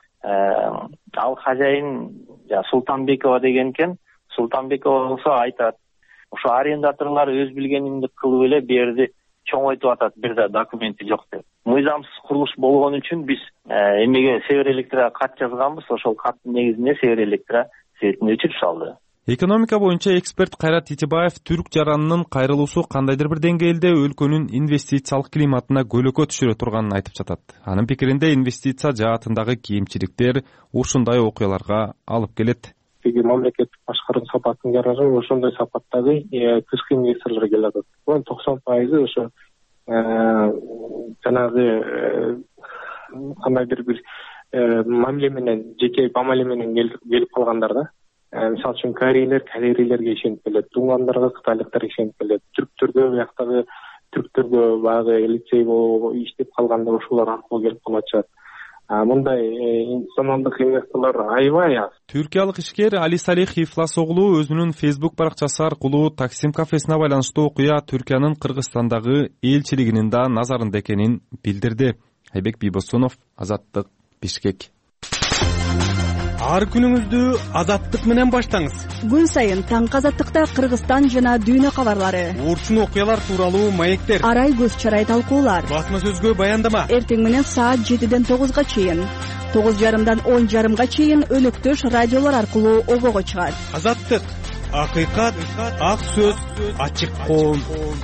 ал хозяин Султанбекова деген экен. Султанбекова болсо айтат, ошо арендаторлор өз билгениңди кылып эле берди чоңойтуп атат, бир да документи жок деп. Мыйзамсыз курулуш болгон үчүн биз эмеге Север Электрге кат жазганбыз, ошол каттын негизинде Север Электр сетин өчүрүп салды. Экономика боюнча эксперт Кайрат Титибаев түрк жаранынын кайрылуусу кандайдыр бир деңгээлде өлкөнүн инвестициялык климатына көлөкө түшүрө турганын айтып жатат. Анын пикиринде инвестиция жаатындагы кемчиликтер ушундай окуяларга алып келет. Мамлекеттик башкаруу сапатын жарагы ошондой сапаттагы тышкы инвесторлор келип атат. Бул токсон пайызы ошо жанагы кандайдыр бир мамиле менен, жеке мамиле менен келип калгандар да. Мисалы үчүн корейлер, корейлерге ишенип келет, туңгандарга кытайлыктар ишенип келет, түрктөргө, бияктагы түрктөргө баягы лицей болуп иштеп калганда ошолор аркылуу келип калат. Мындай институционалдык инвесторлор аябай аз. Түркиялык ишкер Али Салих Ифлас оглу өзүнүн Facebook баракчасы аркылуу Таксим кафесине байланыштуу окуя Түркиянын Кыргызстандагы элчилигинин да назарында экенин билдирди. Айбек Бийбосунов, Азаттык, Бишкек. Ар күнүңүздү Азаттык менен баштаңыз. Күн сайын таңкы Азаттыкта Кыргызстан жана дүйнө кабарлары, урчун окуялар тууралуу маектер, арай көз чарай талкуулар, басма сөзгө баяндама. Эртең менен саат жетиден тогузга чейин, тогуз жарымдан он жарымга чейин өнөктөш радиолор аркылуу обого чыгат. Азаттык, акыйкат, ак сөз, ачык коом.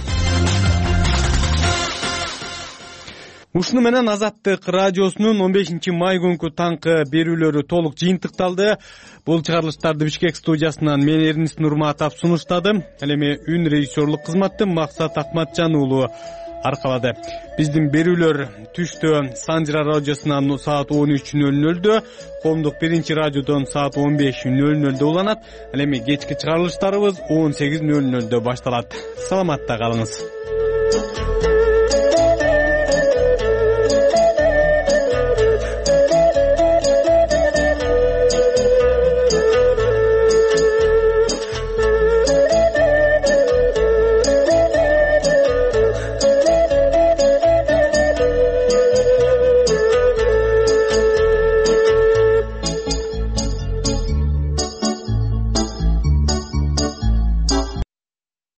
Ушуну менен Азаттык радиосунун он бешинчи май күнкү таңкы берүүлөрү толук жыйынтыкталды. Бул чыгарылыштарды Бишкек студиясынан мен Эрнис Нурматов сунуштадым. Ал эми үн режиссерлук кызматты Максат Акматжан уулу аркалады. Биздин берүүлөр түштө Санжира радиосунан саат он үч нөл нөлдө, коомдук биринчи радиодон саат он беш нөл нөлдө уланат. Ал эми кечки чыгарылыштарыбыз он сегиз нөл нөлдө башталат. Саламатта калыңыз.